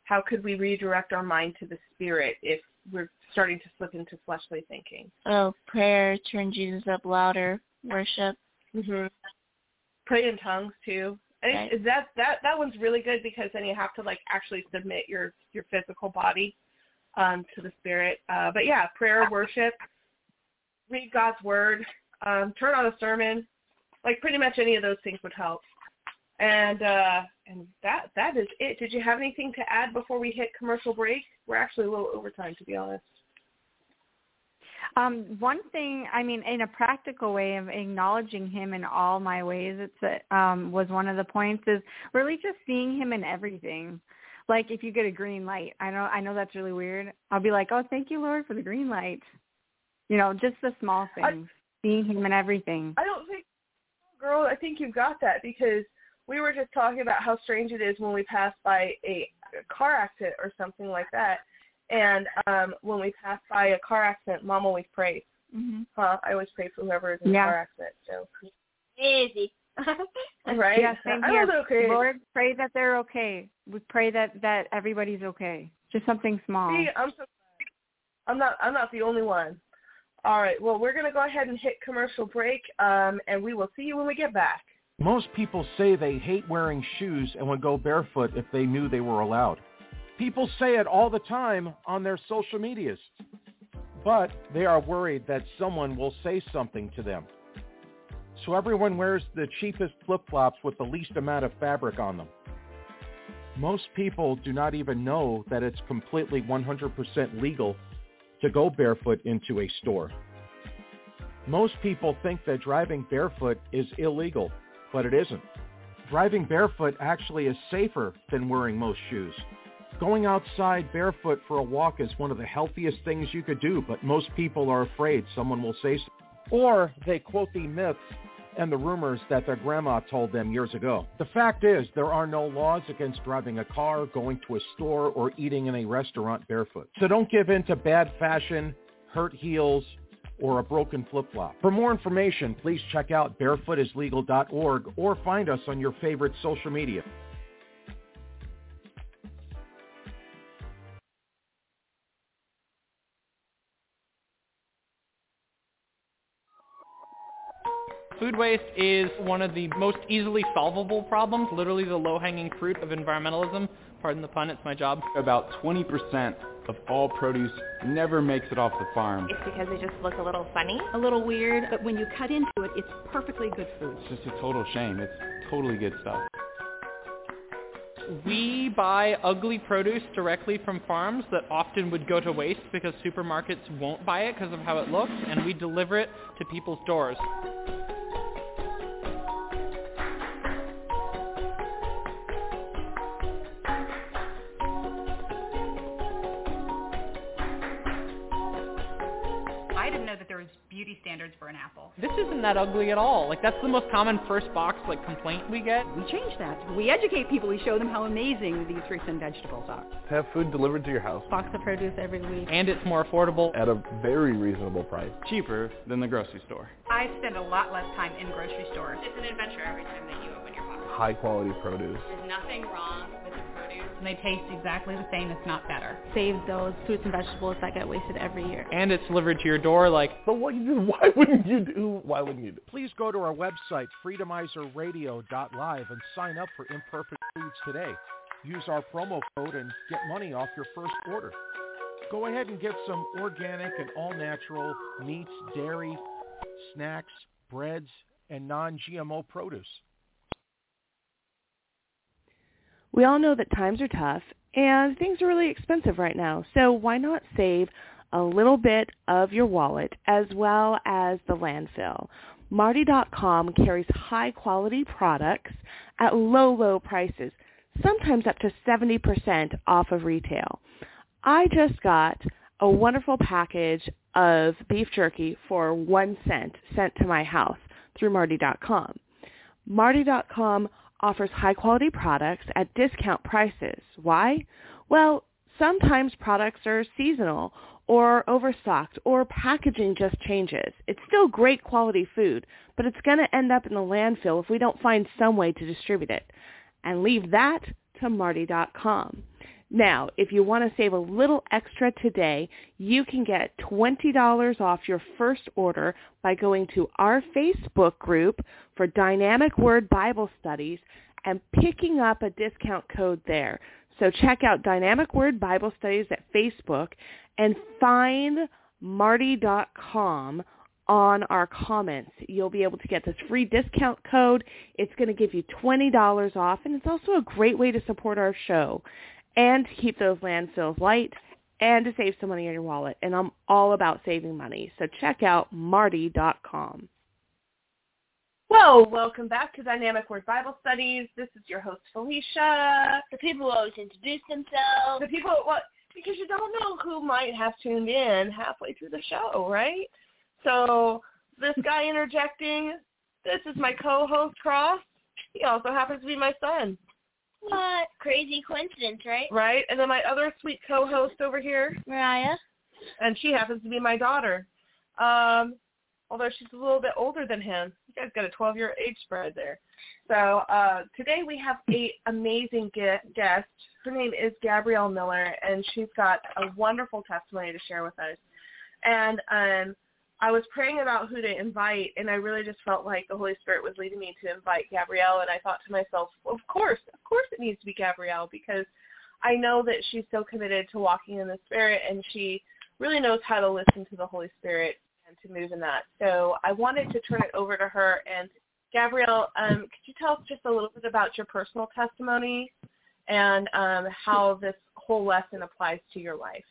how could we redirect our mind to the spirit if we're starting to slip into fleshly thinking? Oh, prayer, turn Jesus up louder, worship. Mm-hmm. Pray in tongues too. And Right. is that that that one's really good because then you have to like actually submit your your physical body um, to the spirit. Uh, but yeah, prayer, worship, read God's word, um, turn on a sermon, like pretty much any of those things would help. And uh, and that that is it. Did you have anything to add before we hit commercial break? We're actually a little overtime, to be honest. Um, one thing, I mean, in a practical way of acknowledging him in all my ways, it's a, um, was one of the points is really just seeing him in everything. Like if you get a green light, I know, I know that's really weird. I'll be like, oh, thank you, Lord, for the green light. You know, just the small things, I, seeing him in everything. I don't think, girl, I think you've got that because we were just talking about how strange it is when we pass by a, a car accident or something like that. And um, when we pass by a car accident, Mom always prays. Mm-hmm. Huh? I always pray for whoever is in yeah. a car accident. So easy. Right? Yeah, same I here. was okay. Lord, pray that they're okay. We pray that, that everybody's okay. Just something small. See, I'm so I'm not I'm not the only one. All right. Well, we're gonna go ahead and hit commercial break, um, and we will see you when we get back. Most people say they hate wearing shoes and would go barefoot if they knew they were allowed. People say it all the time on their social medias, but they are worried that someone will say something to them. So everyone wears the cheapest flip-flops with the least amount of fabric on them. Most people do not even know that it's completely one hundred percent legal to go barefoot into a store. Most people think that driving barefoot is illegal, but it isn't. Driving barefoot actually is safer than wearing most shoes. Going outside barefoot for a walk is one of the healthiest things you could do, but most people are afraid someone will say so. Or they quote the myths and the rumors that their grandma told them years ago. The fact is, there are no laws against driving a car, going to a store, or eating in a restaurant barefoot. So don't give in to bad fashion, hurt heels, or a broken flip-flop. For more information, please check out barefoot is legal dot org or find us on your favorite social media. Food waste is one of the most easily solvable problems, literally the low-hanging fruit of environmentalism. Pardon the pun, it's my job. About twenty percent of all produce never makes it off the farm. It's because they just look a little funny. A little weird, but when you cut into it, it's perfectly good food. It's just a total shame. It's totally good stuff. We buy ugly produce directly from farms that often would go to waste because supermarkets won't buy it because of how it looks, and we deliver it to people's doors. Beauty standards for an apple. This isn't that ugly at all. Like, that's the most common first box, like, complaint we get. We change that. We educate people. We show them how amazing these fruits and vegetables are. To have food delivered to your house. Box of produce every week. And it's more affordable. At a very reasonable price. Cheaper than the grocery store. I spend a lot less time in grocery stores. It's an adventure every time that you open your box. High quality produce. There's nothing wrong with the produce. And they taste exactly the same, if not better. Save those fruits and vegetables that get wasted every year. And it's delivered to your door like... So what, why wouldn't you do? Why wouldn't you do? Please go to our website, freedomizer radio dot live, and sign up for Imperfect Foods today. Use our promo code and get money off your first order. Go ahead and get some organic and all-natural meats, dairy, snacks, breads, and non-G M O produce. We all know that times are tough and things are really expensive right now, so why not save a little bit of your wallet as well as the landfill? Marty dot com carries high-quality products at low, low prices, sometimes up to seventy percent off of retail. I just got a wonderful package of beef jerky for one cent sent to my house through Marty dot com. Marty dot com offers high-quality products at discount prices. Why? Well, sometimes products are seasonal or overstocked or packaging just changes. It's still great quality food, but it's going to end up in the landfill if we don't find some way to distribute it. And leave that to Marty dot com. Now, if you want to save a little extra today, you can get twenty dollars off your first order by going to our Facebook group for Dynamic Word Bible Studies and picking up a discount code there. So check out Dynamic Word Bible Studies at Facebook and find Marty dot com on our comments. You'll be able to get this free discount code. It's going to give you twenty dollars off, and it's also a great way to support our show and to keep those landfills light and to save some money in your wallet. And I'm all about saving money. So check out Marty dot com. Well, welcome back to Dynamic Word Bible Studies. This is your host, Felicia. The people who always introduce themselves. The people, what? Because you don't know who might have tuned in halfway through the show, right? So this guy interjecting, this is my co-host, Cross. He also happens to be my son. What? Crazy coincidence, right? Right. And then my other sweet co-host over here, Mariah. And she happens to be my daughter. Um, although she's a little bit older than him. You guys got a twelve-year age spread there. So uh, today we have an amazing guest. Her name is Gabrielle Miller, and she's got a wonderful testimony to share with us. And um, I was praying about who to invite, and I really just felt like the Holy Spirit was leading me to invite Gabrielle, and I thought to myself, well, of course, of course it needs to be Gabrielle, because I know that she's so committed to walking in the Spirit, and she really knows how to listen to the Holy Spirit and to move in that. So I wanted to turn it over to her. And Gabrielle, um, could you tell us just a little bit about your personal testimony and um, how this whole lesson applies to your life?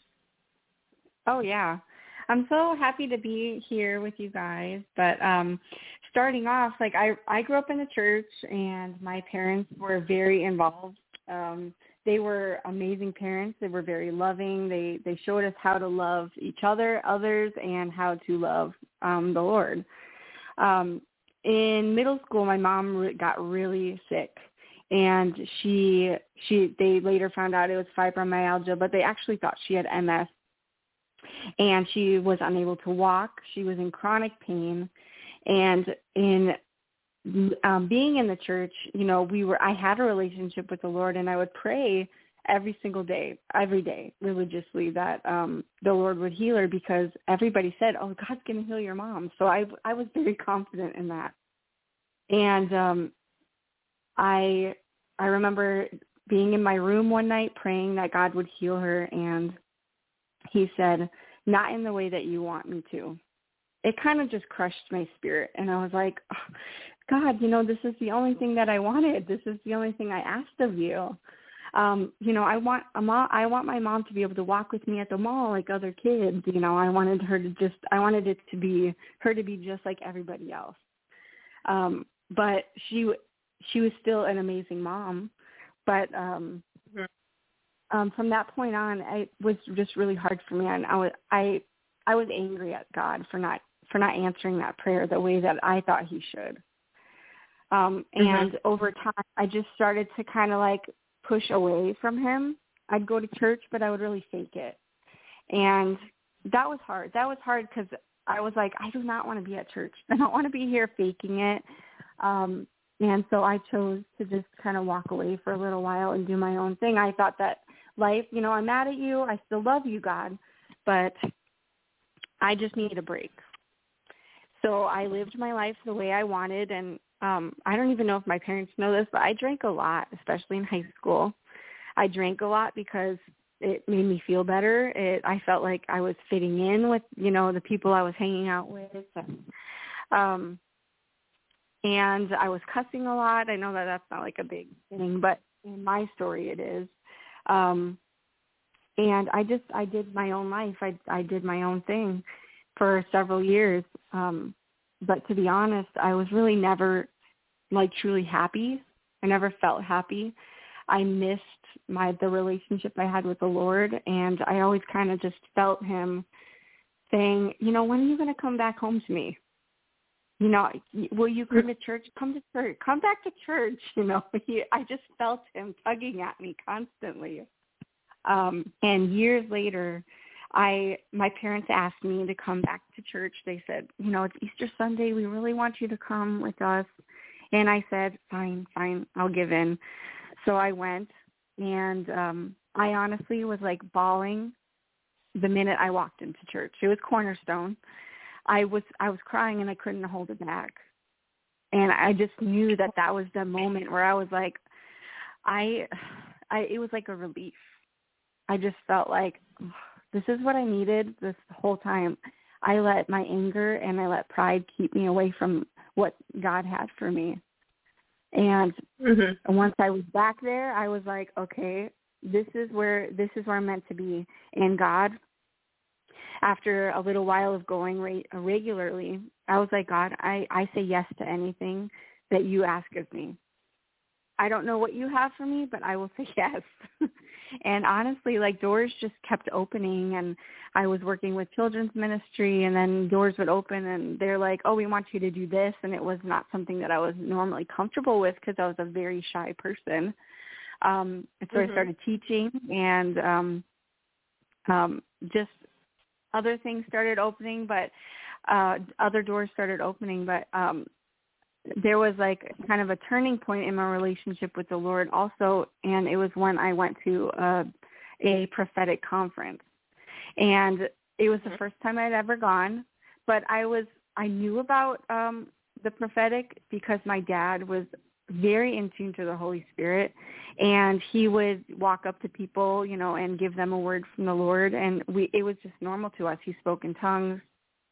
Oh, yeah. I'm so happy to be here with you guys. But um, starting off, like I, I grew up in the church, and my parents were very involved. Um, they were amazing parents. They were very loving. They they showed us how to love each other, others, and how to love um, the Lord. Um, in middle school, my mom got really sick, and she she they later found out it was fibromyalgia, but they actually thought she had M S. And she was unable to walk. She was in chronic pain. And in um, being in the church, you know, we were, I had a relationship with the Lord, and I would pray every single day, every day, religiously, that um, the Lord would heal her, because everybody said, oh, God's going to heal your mom. So I, I was very confident in that. And um, I, I remember being in my room one night praying that God would heal her, and he said, not in the way that you want me to. It kind of just crushed my spirit. And I was like, oh, God, you know, this is the only thing that I wanted. This is the only thing I asked of you. Um, you know, I want a mom, I want my mom to be able to walk with me at the mall like other kids. You know, I wanted her to just, I wanted it to be, her to be just like everybody else. Um, but she, she was still an amazing mom. But, um, mm-hmm. Um, from that point on, it was just really hard for me, and I was I I was angry at God for not for not answering that prayer the way that I thought He should. Um, mm-hmm. And over time, I just started to kind of like push away from Him. I'd go to church, but I would really fake it, and that was hard. That was hard because I was like, I do not want to be at church. I don't want to be here faking it. Um, and so I chose to just kind of walk away for a little while and do my own thing. I thought that life, you know, I'm mad at you. I still love you, God, but I just need a break. So I lived my life the way I wanted, and um, I don't even know if my parents know this, but I drank a lot, especially in high school. I drank a lot because it made me feel better. It, I felt like I was fitting in with, you know, the people I was hanging out with. And, um, and I was cussing a lot. I know that that's not like a big thing, but in my story it is. Um, and I just, I did my own life. I, I did my own thing for several years. Um, but to be honest, I was really never like truly happy. I never felt happy. I missed my, the relationship I had with the Lord. And I always kind of just felt Him saying, you know, when are you going to come back home to me? You know, will you come to church? Come to church. Come back to church. You know, he, I just felt Him tugging at me constantly. Um, and years later, I my parents asked me to come back to church. They said, you know, it's Easter Sunday. We really want you to come with us. And I said, fine, fine, I'll give in. So I went, and um, I honestly was like bawling the minute I walked into church. It was Cornerstone. I was I was crying and I couldn't hold it back. And I just knew that that was the moment where I was like, I, I it was like a relief. I just felt like oh, this is what I needed this whole time. I let my anger and I let pride keep me away from what God had for me. And mm-hmm. once I was back there, I was like, okay, this is where this is where I'm meant to be. And God, after a little while of going re- regularly, I was like, God, I, I say yes to anything that you ask of me. I don't know what you have for me, but I will say yes. And honestly, like doors just kept opening, and I was working with children's ministry, and then doors would open and they're like, oh, we want you to do this. And it was not something that I was normally comfortable with because I was a very shy person. Um, and so mm-hmm. I started teaching, and um, um, just other things started opening, but uh, other doors started opening. But um, there was like kind of a turning point in my relationship with the Lord also, and it was when I went to a, a prophetic conference. And it was the first time I'd ever gone, but I was I knew about um, the prophetic because my dad was very in tune to the Holy Spirit, and he would walk up to people, you know, and give them a word from the Lord, and we it was just normal to us. He spoke in tongues.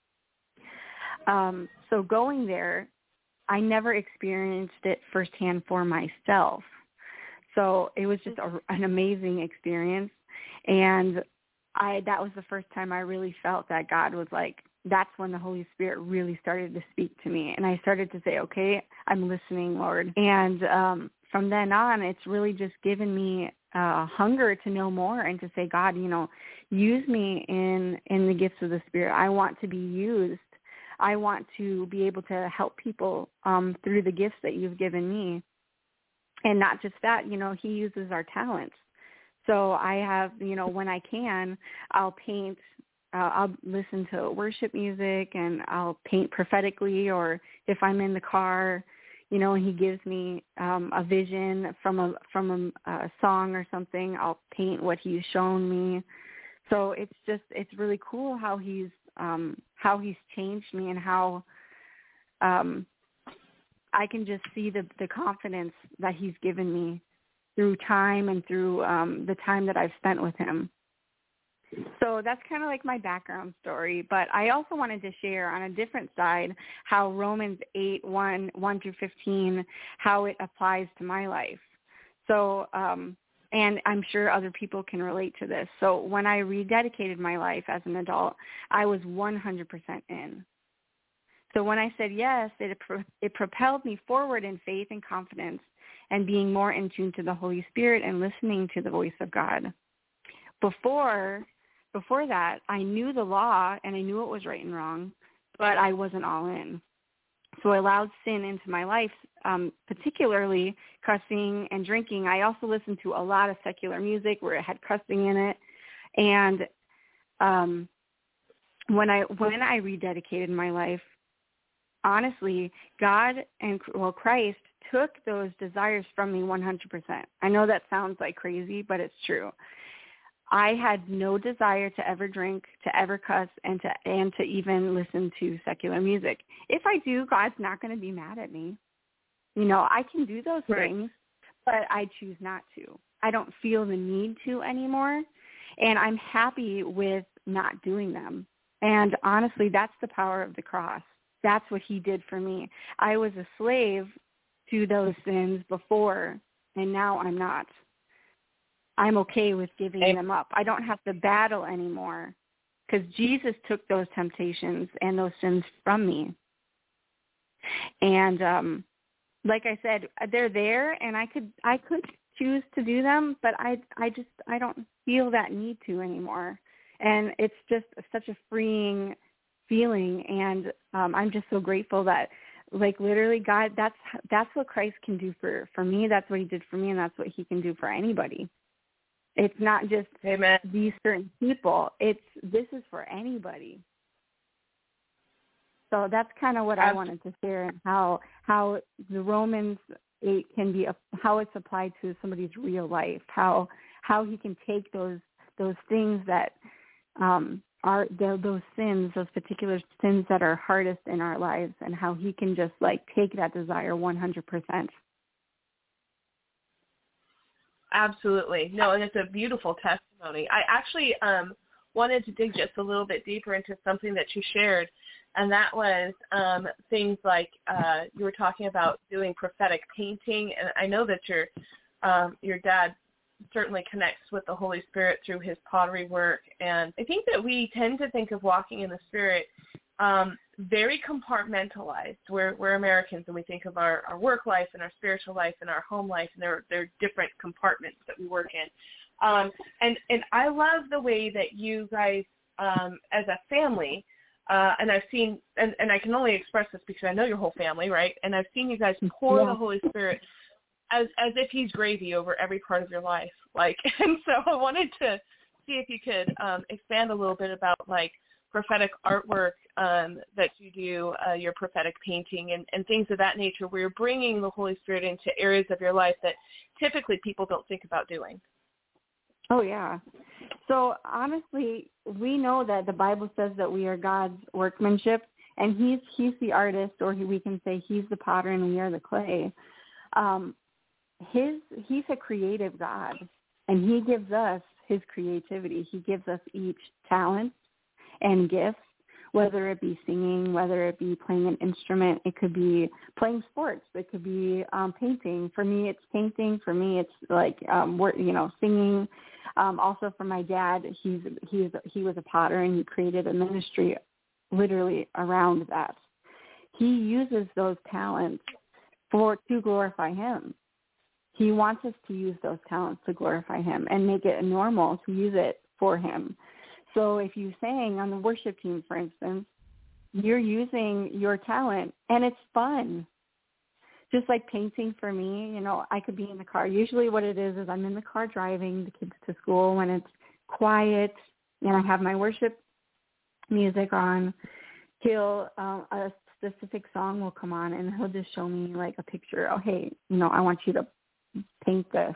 Um, so going there, I never experienced it firsthand for myself. So it was just a, an amazing experience, and I that was the first time I really felt that God was like, that's when the Holy Spirit really started to speak to me. And I started to say, okay, I'm listening, Lord. And um, from then on, it's really just given me a hunger to know more and to say, God, you know, use me in, in the gifts of the Spirit. I want to be used. I want to be able to help people um, through the gifts that you've given me. And not just that, you know, he uses our talents. So I have, you know, when I can, I'll paint, uh, I'll listen to worship music, and I'll paint prophetically, or if I'm in the car, you know, and he gives me um, a vision from a from a, a song or something, I'll paint what he's shown me. So it's just, it's really cool how he's, um, how he's changed me, and how um, I can just see the, the confidence that he's given me through time and through um, the time that I've spent with him. So that's kind of like my background story. But I also wanted to share on a different side how Romans eight, one, one through fifteen, how it applies to my life. So, um, and I'm sure other people can relate to this. So when I rededicated my life as an adult, I was one hundred percent in. So when I said yes, it, it propelled me forward in faith and confidence, and being more in tune to the Holy Spirit and listening to the voice of God. Before before that, I knew the law and I knew what was right and wrong, but I wasn't all in. So I allowed sin into my life, um, particularly cussing and drinking. I also listened to a lot of secular music where it had cussing in it. And um, when I when I rededicated my life, honestly, God and, well, Christ took those desires from me one hundred percent. I know that sounds like crazy, but it's true. I had no desire to ever drink, to ever cuss, and to and to even listen to secular music. If I do, God's not going to be mad at me. You know, I can do those right. things, but I choose not to. I don't feel the need to anymore, and I'm happy with not doing them. And honestly, that's the power of the cross. That's what he did for me. I was a slave to those sins before, and now I'm not. I'm okay with giving Amen. them up. I don't have to battle anymore because Jesus took those temptations and those sins from me. And um, like I said, they're there, and I could I could choose to do them, but I I just I don't feel that need to anymore. And it's just such a freeing feeling, and um, I'm just so grateful that, like, literally, God, that's that's what Christ can do for, for me. That's what he did for me, and that's what he can do for anybody. It's not just Amen. these certain people. It's this is for anybody. So that's kind of what I wanted to share, and how how the Romans eight can be, how it's applied to somebody's real life, how how he can take those those things that um, are those sins, those particular sins that are hardest in our lives, and how he can just like take that desire one hundred percent. Absolutely. No, and it's a beautiful testimony. I actually um, wanted to dig just a little bit deeper into something that you shared, and that was um, things like uh, you were talking about doing prophetic painting, and I know that your um, your dad certainly connects with the Holy Spirit through his pottery work, and I think that we tend to think of walking in the Spirit um, very compartmentalized. We're, we're Americans, and we think of our, our work life and our spiritual life and our home life, and there, there are different compartments that we work in. Um, and, and I love the way that you guys, um, as a family, uh, and I've seen, and, and I can only express this because I know your whole family, right? And I've seen you guys pour yeah. the Holy Spirit as as if he's gravy over every part of your life. Like, and so I wanted to see if you could um, expand a little bit about, like, prophetic artwork um, that you do, uh, your prophetic painting, and, and things of that nature, where you're bringing the Holy Spirit into areas of your life that typically people don't think about doing. Oh, yeah. So, honestly, we know that the Bible says that we are God's workmanship, and he's he's the artist, or he, we can say he's the potter and we are the clay. Um, his He's a creative God, and he gives us his creativity. He gives us each talent and gifts, whether it be singing, whether it be playing an instrument. It could be playing sports. It could be um, painting. For me, it's painting. For me, it's like, um, you know, singing. Um, also for my dad, he's he's he was a potter, and he created a ministry literally around that. He uses those talents for to glorify him. He wants us to use those talents to glorify him and make it normal to use it for him. So if you sang on the worship team, for instance, you're using your talent, and it's fun. Just like painting for me, you know, I could be in the car. Usually what it is is I'm in the car driving the kids to school when it's quiet, and I have my worship music on. He'll, uh, a specific song will come on, and he'll just show me like a picture. Oh, hey, you know, I want you to paint this.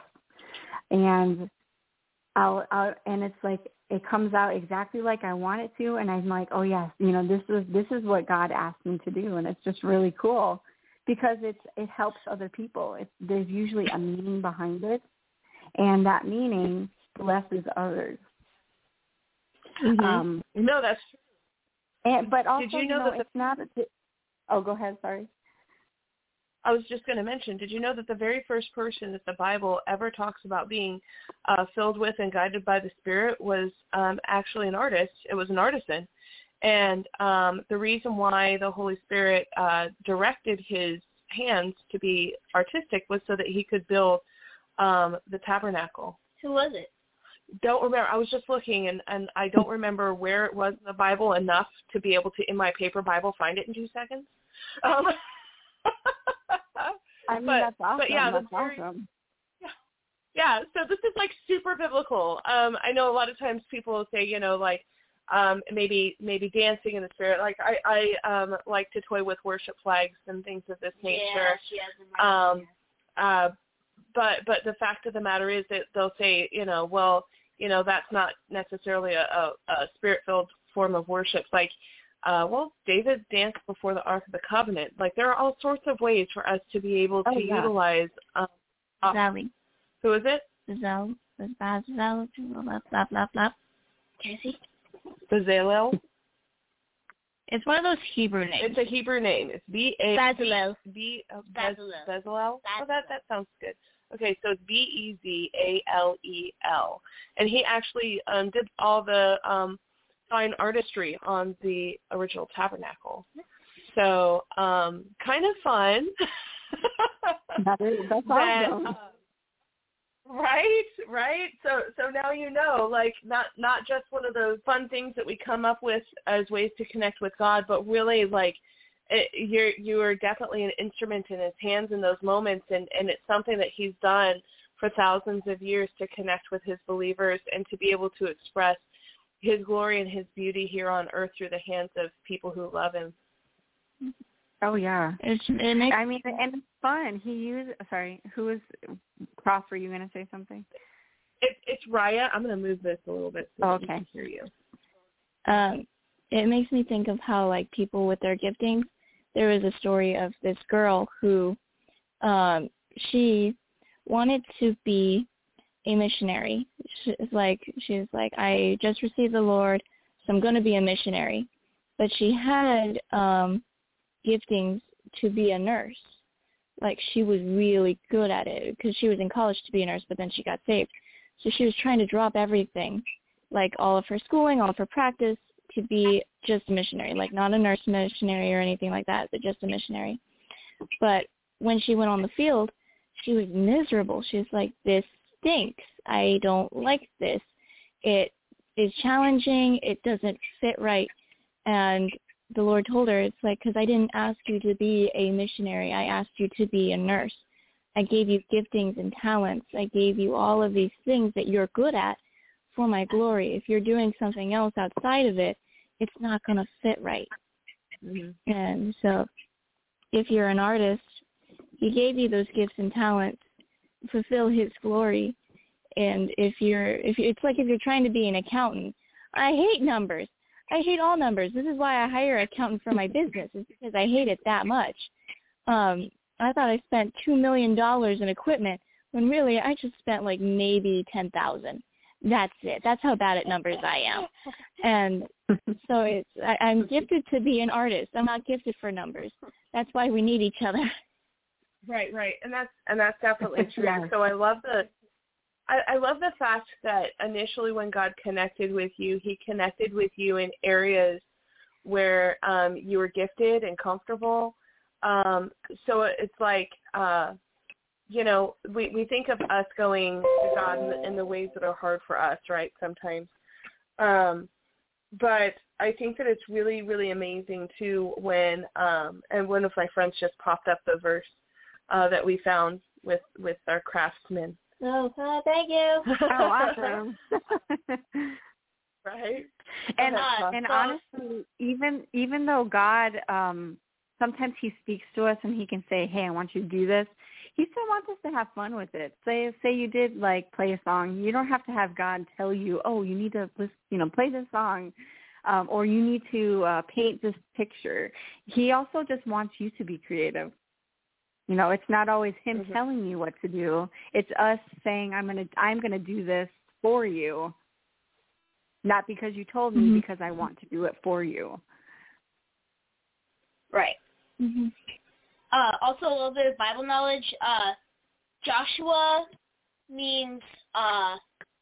And I'll, I'll and it's like, it comes out exactly like I want it to, and I'm like, oh yes, you know, this is this is what God asked me to do, and it's just really cool because it's it helps other people. It's, there's usually a meaning behind it, and that meaning blesses others. Mm-hmm. Um, no, that's true. And but also, did you know, you know that the, it's not. Oh, go ahead. Sorry. I was just going to mention, did you know that the very first person that the Bible ever talks about being uh, filled with and guided by the Spirit was um, actually an artist? It was an artisan. And um, the reason why the Holy Spirit uh, directed his hands to be artistic was so that he could build um, the tabernacle. Who was it? Don't remember. I was just looking, and, and I don't remember where it was in the Bible enough to be able to, in my paper Bible, find it in two seconds. Um, I mean, but, that's awesome. But yeah, that's very, awesome. Yeah. Yeah, so this is like super biblical. Um, I know a lot of times people will say, you know, like um, maybe maybe dancing in the Spirit. Like I, I um, like to toy with worship flags and things of this nature. Yeah, she has them right um, uh, but but the fact of the matter is that they'll say, you know, well, you know, that's not necessarily a, a, a Spirit-filled form of worship. Like, Uh, well, David danced before the Ark of the Covenant. Like, there are all sorts of ways for us to be able to oh, yeah. utilize. Um, uh, Zali. Who is it? Zal. Zal. Zal. Blah blah blah blah. Casey. Bezalel. It's one of those Hebrew names. It's a Hebrew name. It's B A Bezalel. B uh, Bezalel. Bezalel. Oh, that that sounds good. Okay, so it's B E Z A L E L, and he actually um, did all the um, fine artistry on the original tabernacle. So um, kind of fun. That is, that's that, awesome. Uh, right, right. So so now you know, like not not just one of those fun things that we come up with as ways to connect with God, but really like it, you're you are definitely an instrument in His hands in those moments, and and it's something that He's done for thousands of years to connect with His believers and to be able to express His glory and His beauty here on earth through the hands of people who love Him. Oh yeah, it's, it makes, I mean, and it's fun. He used. Sorry, who was Cross? Were you going to say something? It, it's Raya. I'm going to move this a little bit so oh, that okay. we can hear you. Um, it makes me think of how, like, people with their giftings, there was a story of this girl who um, she wanted to be a missionary. She's like, she's like, I just received the Lord, so I'm going to be a missionary. But she had um, giftings to be a nurse. Like, she was really good at it because she was in college to be a nurse, but then she got saved. So she was trying to drop everything, like all of her schooling, all of her practice, to be just a missionary, like not a nurse missionary or anything like that, but just a missionary. But when she went on the field, she was miserable. She was like, this stinks. I don't like this. It is challenging. It doesn't fit right. And the Lord told her, it's like, because I didn't ask you to be a missionary. I asked you to be a nurse. I gave you giftings and talents. I gave you all of these things that you're good at for my glory. If you're doing something else outside of it, it's not going to fit right. Mm-hmm. And so if you're an artist, he gave you those gifts and talents, fulfill his glory. And if you're, if you, it's like if you're trying to be an accountant, I hate numbers. I hate all numbers. This is why I hire an accountant for my business. It's because I hate it that much. Um, I thought I spent two million dollars in equipment when really I just spent like maybe ten thousand dollars. That's it. That's how bad at numbers I am. And so it's I, I'm gifted to be an artist. I'm not gifted for numbers. That's why we need each other. Right, right. And that's and that's definitely true. Yeah. So I love the I, I love the fact that initially when God connected with you, he connected with you in areas where um, you were gifted and comfortable. Um, so it's like, uh, you know, we, we think of us going to God in the, in the ways that are hard for us, right, sometimes. Um, but I think that it's really, really amazing, too, when, um, and one of my friends just popped up the verse uh, that we found with, with our craftsmen. Oh, uh, thank you. Oh, awesome. Right? And uh, and so, honestly, even even though God, um, sometimes he speaks to us and he can say, hey, I want you to do this, he still wants us to have fun with it. Say say you did, like, play a song. You don't have to have God tell you, oh, you need to, you know, play this song, um, or you need to uh, paint this picture. He also just wants you to be creative. You know, it's not always him mm-hmm. telling you what to do. It's us saying, I'm gonna, I'm gonna do this for you, not because you told me, mm-hmm. because I want to do it for you. Right. Mm-hmm. Uh, also, a little bit of Bible knowledge. Uh, Joshua means uh,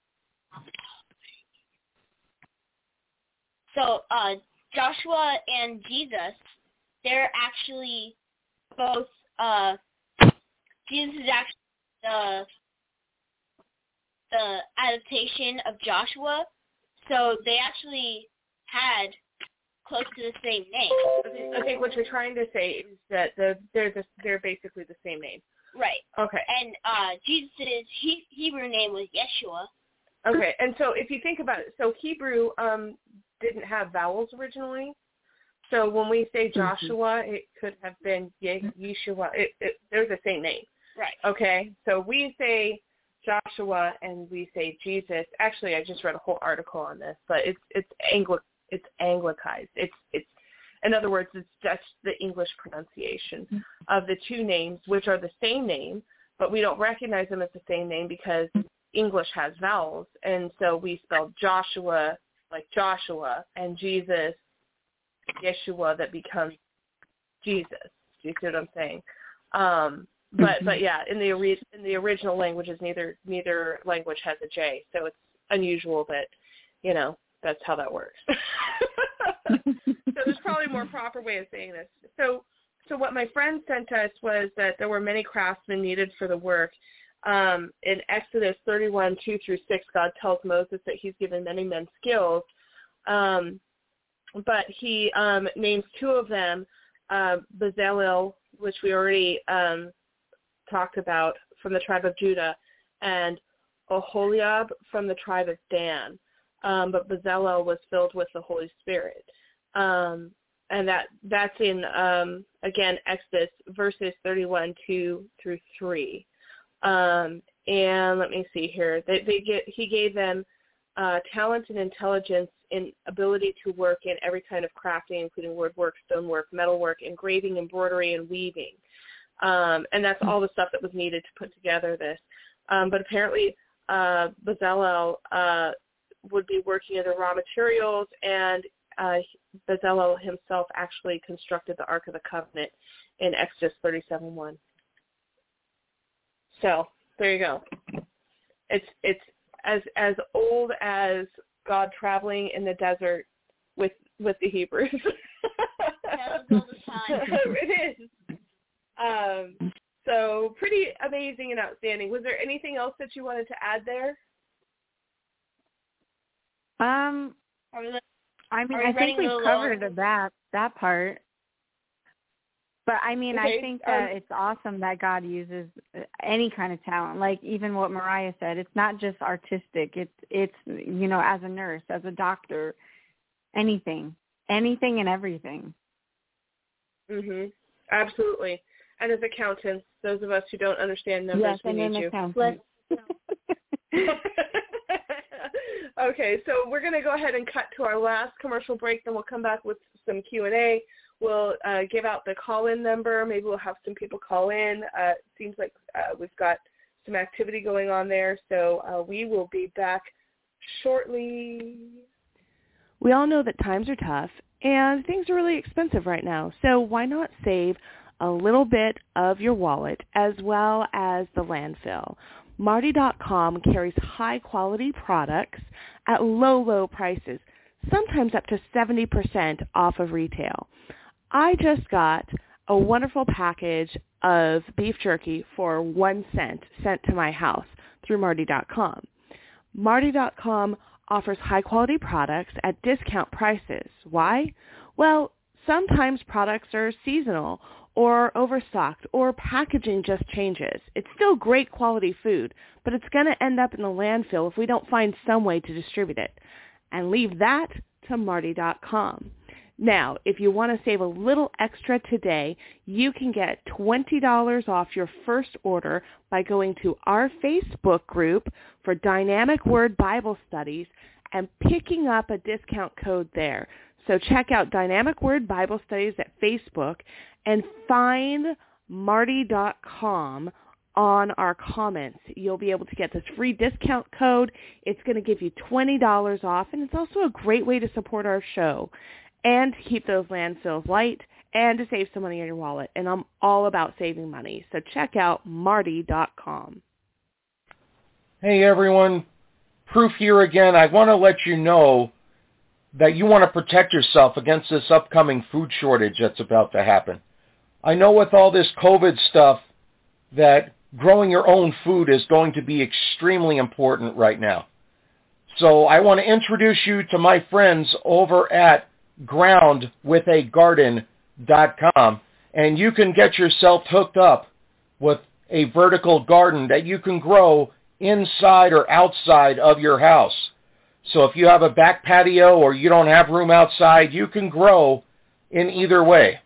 so uh, Joshua and Jesus, they're actually both. Uh, Jesus is actually the the adaptation of Joshua, so they actually had close to the same name. I think what you're trying to say is that the, they're the, they're basically the same name. Right. Okay. And uh, Jesus' he, Hebrew name was Yeshua. Okay, and so if you think about it, so Hebrew um, didn't have vowels originally. So when we say Joshua, it could have been Ye- Yeshua. It, it, they're the same name. Right. Okay, so we say Joshua and we say Jesus. Actually, I just read a whole article on this, but it's it's Angli- it's Anglicized. It's it's in other words, it's just the English pronunciation mm-hmm. of the two names, which are the same name, but we don't recognize them as the same name because English has vowels, and so we spell Joshua like Joshua and Jesus. Yeshua that becomes Jesus. Do you see what I'm saying? Um, but mm-hmm. but yeah, in the ori- in the original languages, neither neither language has a J, so it's unusual that you know that's how that works. So there's probably a more proper way of saying this. So so what my friend sent us was that there were many craftsmen needed for the work. Um, in Exodus thirty-one, two through six, God tells Moses that he's given many men skills. Um, But he um, names two of them, uh, Bezalel, which we already um, talked about, from the tribe of Judah, and Oholiab from the tribe of Dan. Um, but Bezalel was filled with the Holy Spirit. Um, and that that's in, um, again, Exodus verses thirty-one, two through three. Um, and let me see here. They, they get, he gave them uh, talent and intelligence and ability to work in every kind of crafting, including woodwork, stonework, metalwork, engraving, embroidery, and weaving. Um, and that's all the stuff that was needed to put together this. Um, but apparently uh, Bezalel uh, would be working in the raw materials, and uh, Bezalel himself actually constructed the Ark of the Covenant in Exodus thirty-seven one. So there you go. It's it's as as old as God traveling in the desert with with the Hebrews. That was all the time. It is. Um, so pretty amazing and outstanding. Was there anything else that you wanted to add there? Um, Are we, I mean, are we I think we running covered along? that that part. But I mean, Okay, I think that um, it's awesome that God uses any kind of talent. Like even what Mariah said, it's not just artistic. It's it's you know, as a nurse, as a doctor, anything, anything and everything. Mhm. Absolutely. And as accountants, those of us who don't understand numbers, Yes, we and need an you. accountant. Okay, so we're going to go ahead and cut to our last commercial break, then we'll come back with some Q and A. We'll uh, give out the call-in number. Maybe we'll have some people call in. Uh, it seems like uh, we've got some activity going on there, so uh, we will be back shortly. We all know that times are tough and things are really expensive right now, so why not save a little bit of your wallet as well as the landfill? Marty dot com carries high-quality products at low, low prices, sometimes up to seventy percent off of retail. I just got a wonderful package of beef jerky for one cent sent to my house through Marty dot com. Marty dot com offers high-quality products at discount prices. Why? Well, sometimes products are seasonal or overstocked, or packaging just changes. It's still great quality food, but it's going to end up in the landfill if we don't find some way to distribute it. And leave that to Marty dot com. Now, if you want to save a little extra today, you can get twenty dollars off your first order by going to our Facebook group for Dynamic Word Bible Studies and picking up a discount code there. So check out Dynamic Word Bible Studies at Facebook and find Marty dot com on our comments. You'll be able to get this free discount code. It's going to give you twenty dollars off, and it's also a great way to support our show and to keep those landfills light and to save some money in your wallet. And I'm all about saving money. So check out Marty dot com. Hey, everyone. Proof here again. I want to let you know that you want to protect yourself against this upcoming food shortage that's about to happen. I know with all this COVID stuff that growing your own food is going to be extremely important right now. So I want to introduce you to my friends over at ground with a garden dot com, and you can get yourself hooked up with a vertical garden that you can grow inside or outside of your house. So if you have a back patio or you don't have room outside, you can grow in either way.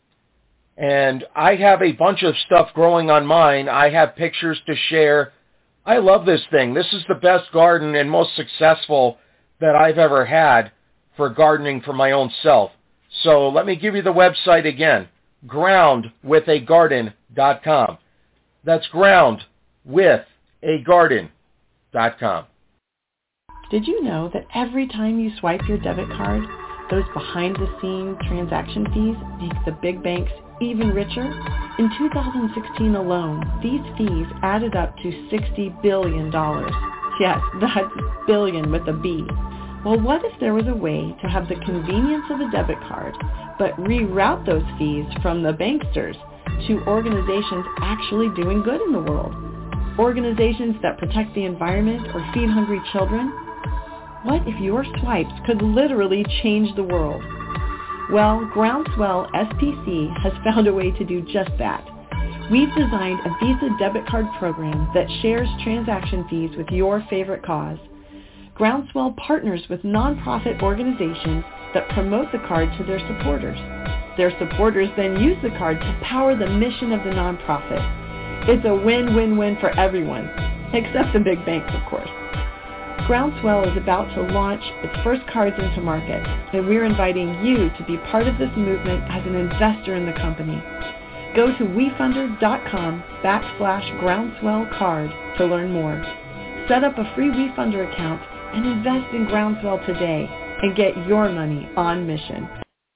And I have a bunch of stuff growing on mine. I have pictures to share. I love this thing. This is the best garden and most successful that I've ever had for gardening for my own self. So let me give you the website again, ground with a garden dot com. That's ground with a garden dot com. Did you know that every time you swipe your debit card, those behind-the-scenes transaction fees make the big banks even richer? In two thousand sixteen alone, these fees added up to sixty billion dollars. Yes, that's billion with a B. Well, what if there was a way to have the convenience of a debit card, but reroute those fees from the banksters to organizations actually doing good in the world? Organizations that protect the environment or feed hungry children? What if your swipes could literally change the world? Well, Groundswell S P C has found a way to do just that. We've designed a Visa debit card program that shares transaction fees with your favorite cause. Groundswell partners with nonprofit organizations that promote the card to their supporters. Their supporters then use the card to power the mission of the nonprofit. It's a win-win-win for everyone. except the big banks, of course. Groundswell is about to launch its first cards into market, and we're inviting you to be part of this movement as an investor in the company. Go to wefunder.com backslash groundswell card to learn more. Set up a free WeFunder account and invest in Groundswell today and get your money on mission.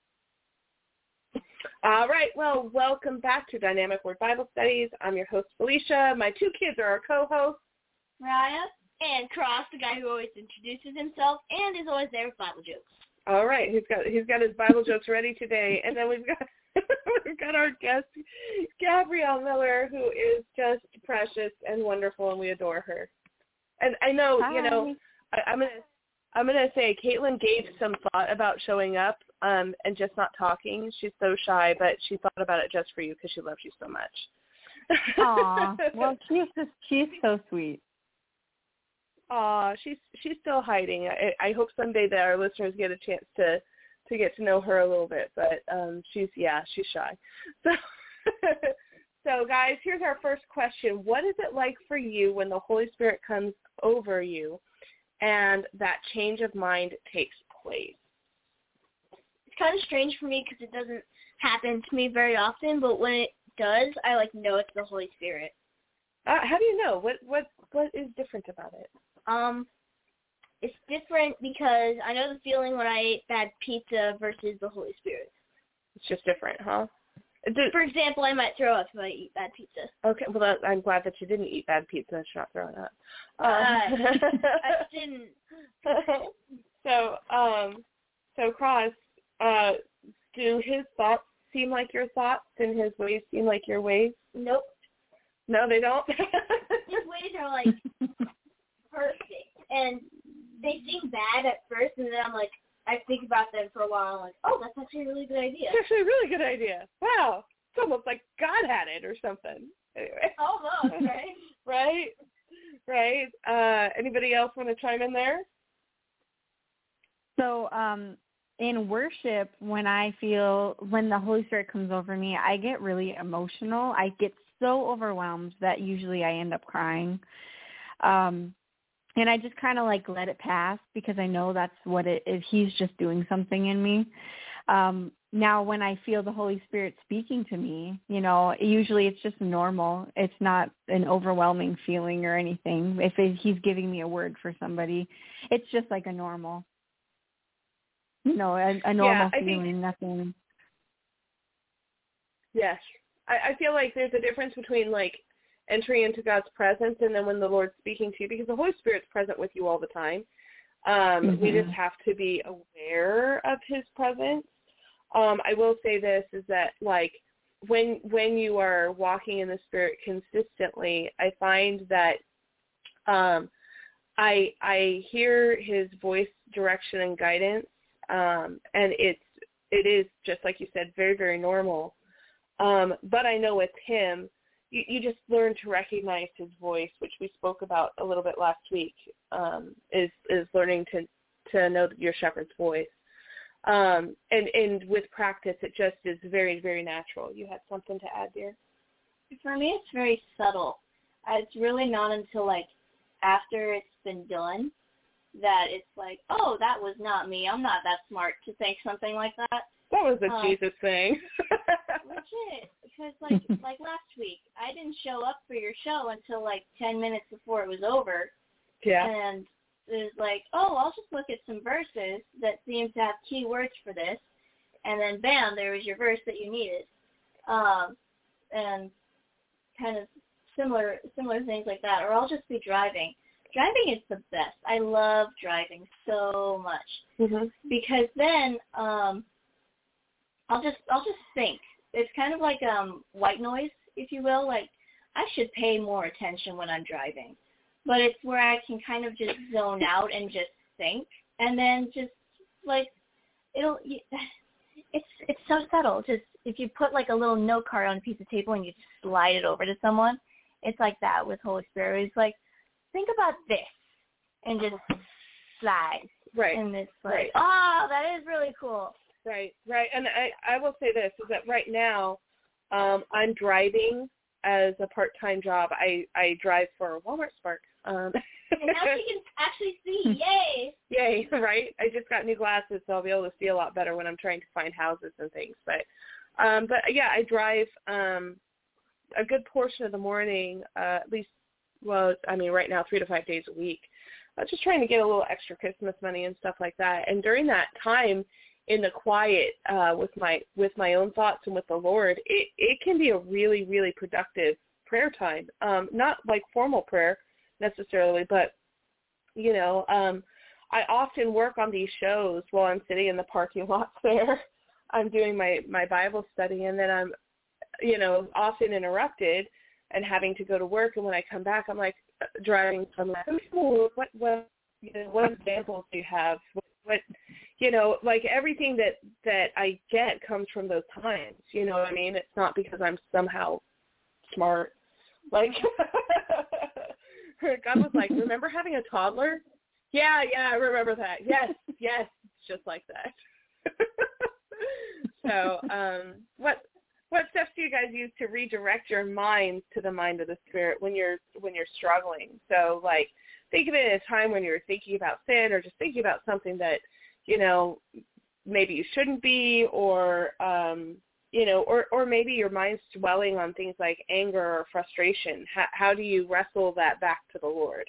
All right, well, welcome back to Dynamic Word Bible Studies. I'm your host, Felicia. My two kids are our co-hosts, Raya and Cross, the guy who always introduces himself and is always there with Bible jokes. All right, he's got he's got his Bible jokes ready today, and then we've got we've got our guest, Gabrielle Miller, who is just precious and wonderful, and we adore her. And I know, Hi. you know, I, I'm gonna I'm gonna say Caitlin gave some thought about showing up um, and just not talking. She's so shy, but she thought about it just for you because she loves you so much. Aw, well, she's just she's so sweet. Aw, she's she's still hiding. I, I hope someday that our listeners get a chance to, to get to know her a little bit. But um, she's yeah, she's shy. So, so guys, here's our first question: what is it like for you when the Holy Spirit comes over you, and that change of mind takes place? It's kind of strange for me because it doesn't happen to me very often. But when it does, I like know it's the Holy Spirit. Uh, how do you know? What what what is different about it? Um, it's different because I know the feeling when I ate bad pizza versus the Holy Spirit. It's just different, huh? For example, I might throw up if I eat bad pizza. Okay, well, that, I'm glad that you didn't eat bad pizza and you're not throwing up. Uh, I didn't. So, um, so Cross, uh, do his thoughts seem like your thoughts and his ways seem like your ways? Nope. No, they don't? His ways are like perfect, and they seem bad at first, and then I'm like, I think about them for a while, and I'm like, oh, that's actually a really good idea. It's actually a really good idea. Wow. It's almost like God had it or something. Anyway. Almost, right? Right? Right. Uh, anybody else want to chime in there? So um, in worship, when I feel, when the Holy Spirit comes over me, I get really emotional. I get so overwhelmed that usually I end up crying. Um, and I just kind of like let it pass because I know that's what it is. He's just doing something in me. Um, now, when I feel the Holy Spirit speaking to me, you know, usually it's just normal. It's not an overwhelming feeling or anything. If it, he's giving me a word for somebody, it's just like a normal, you know, a, a normal yeah, feeling, think, nothing. Yes. I, I feel like there's a difference between like entry into God's presence and then when the Lord's speaking to you, because the Holy Spirit's present with you all the time. Um, mm-hmm. We just have to be aware of his presence. Um, I will say this is that like when when you are walking in the Spirit consistently, I find that um, I I hear his voice, direction, and guidance, um, and it's it is just like you said, very very normal. Um, but I know with him, you, you just learn to recognize his voice, which we spoke about a little bit last week. Um, is is learning to to know your shepherd's voice. Um, and, and with practice, it just is very, very natural. You had something to add, dear? For me, it's very subtle. It's really not until, like, after it's been done that it's like, oh, that was not me. I'm not that smart to think something like that. That was a um, Jesus thing. Legit. Because, like, like last week, I didn't show up for your show until, like, ten minutes before it was over. Yeah. And is like, oh, I'll just look at some verses that seem to have key words for this, and then bam, there was your verse that you needed. Um, and kind of similar similar things like that. Or I'll just be driving. Driving is the best. I love driving so much mm-hmm. because then um, I'll just I'll just think. It's kind of like um, white noise, if you will. Like I should pay more attention when I'm driving. But it's where I can kind of just zone out and just think, and then just like it'll. It's it's so subtle. Just if you put like a little note card on a piece of paper and you just slide it over to someone, it's like that with Holy Spirit. It's like think about this, and just slide. Right. And it's like, right. oh, that is really cool. Right. Right. And I I will say this is that right now, um, I'm driving as a part-time job, I, I drive for Walmart Spark. Um, and now she can actually see. Yay! Yay, right? I just got new glasses, so I'll be able to see a lot better when I'm trying to find houses and things. But, um, but yeah, I drive um, a good portion of the morning, uh, at least, well, I mean, right now, three to five days a week. I'm just trying to get a little extra Christmas money and stuff like that. And during that time, in the quiet, uh, with my with my own thoughts and with the Lord, it, it can be a really, really productive prayer time. Um, not like formal prayer necessarily, but, you know, um, I often work on these shows while I'm sitting in the parking lots there. I'm doing my, my Bible study, and then I'm, you know, often interrupted and having to go to work. And when I come back, I'm like driving. I'm like, oh, what, what, you know, what examples do you have? What, what, you know, like everything that, that I get comes from those times. You know what I mean? It's not because I'm somehow smart. Like, God was like, remember having a toddler? Yeah, yeah, I remember that. Yes, yes, it's just like that. So, um, what what steps do you guys use to redirect your mind to the mind of the Spirit when you're when you're struggling? So, like, think of it at a time when you're thinking about sin or just thinking about something that, you know, maybe you shouldn't be, or um, you know, or or maybe your mind's dwelling on things like anger or frustration. How, how do you wrestle that back to the Lord?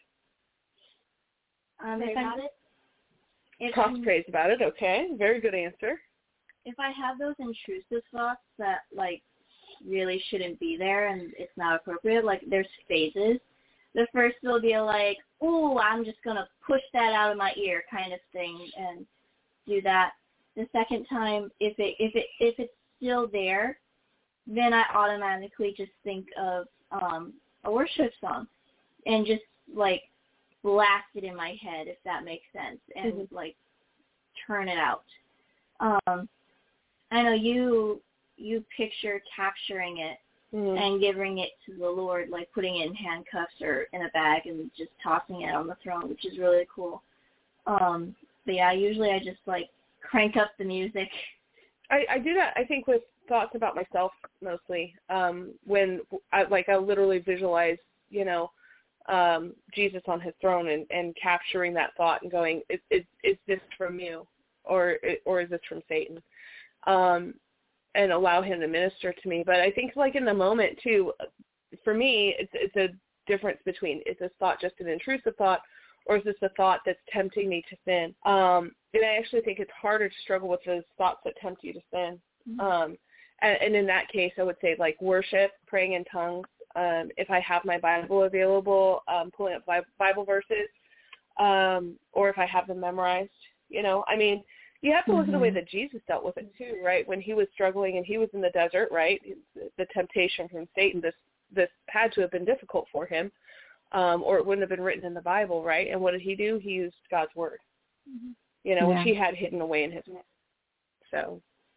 Um, if I have it. If Talk praise about it. Okay, very good answer. If I have those intrusive thoughts that, like, really shouldn't be there and it's not appropriate, like, there's phases. The first will be like, oh, I'm just going to push that out of my ear kind of thing and do that. The second time, if it if it if it's still there, then I automatically just think of um, a worship song and just, like, blast it in my head, if that makes sense, and, mm-hmm. like, turn it out. Um, I know you you picture capturing it mm-hmm. and giving it to the Lord, like putting it in handcuffs or in a bag and just tossing it on the throne, which is really cool. Um, but yeah, usually I just like crank up the music. I, I do that, I think, with thoughts about myself mostly. Um, when I like I literally visualize, you know, um, Jesus on his throne and, and capturing that thought and going, is, is, is this from you, or or is this from Satan? Um, and allow him to minister to me. But I think, like, in the moment too, for me, it's it's a difference between, is this thought just an intrusive thought, or is this a thought that's tempting me to sin? Um, and I actually think it's harder to struggle with those thoughts that tempt you to sin. Mm-hmm. Um, and, and in that case, I would say, like, worship, praying in tongues. Um, if I have my Bible available, um, pulling up Bible verses, um, or if I have them memorized, you know, I mean, you have to look mm-hmm. at the way that Jesus dealt with it too, right? When he was struggling and he was in the desert, right? The temptation from Satan, this this had to have been difficult for him, um, or it wouldn't have been written in the Bible, right? And what did he do? He used God's word, mm-hmm. you know, yeah. which he had hidden away in his mind. So,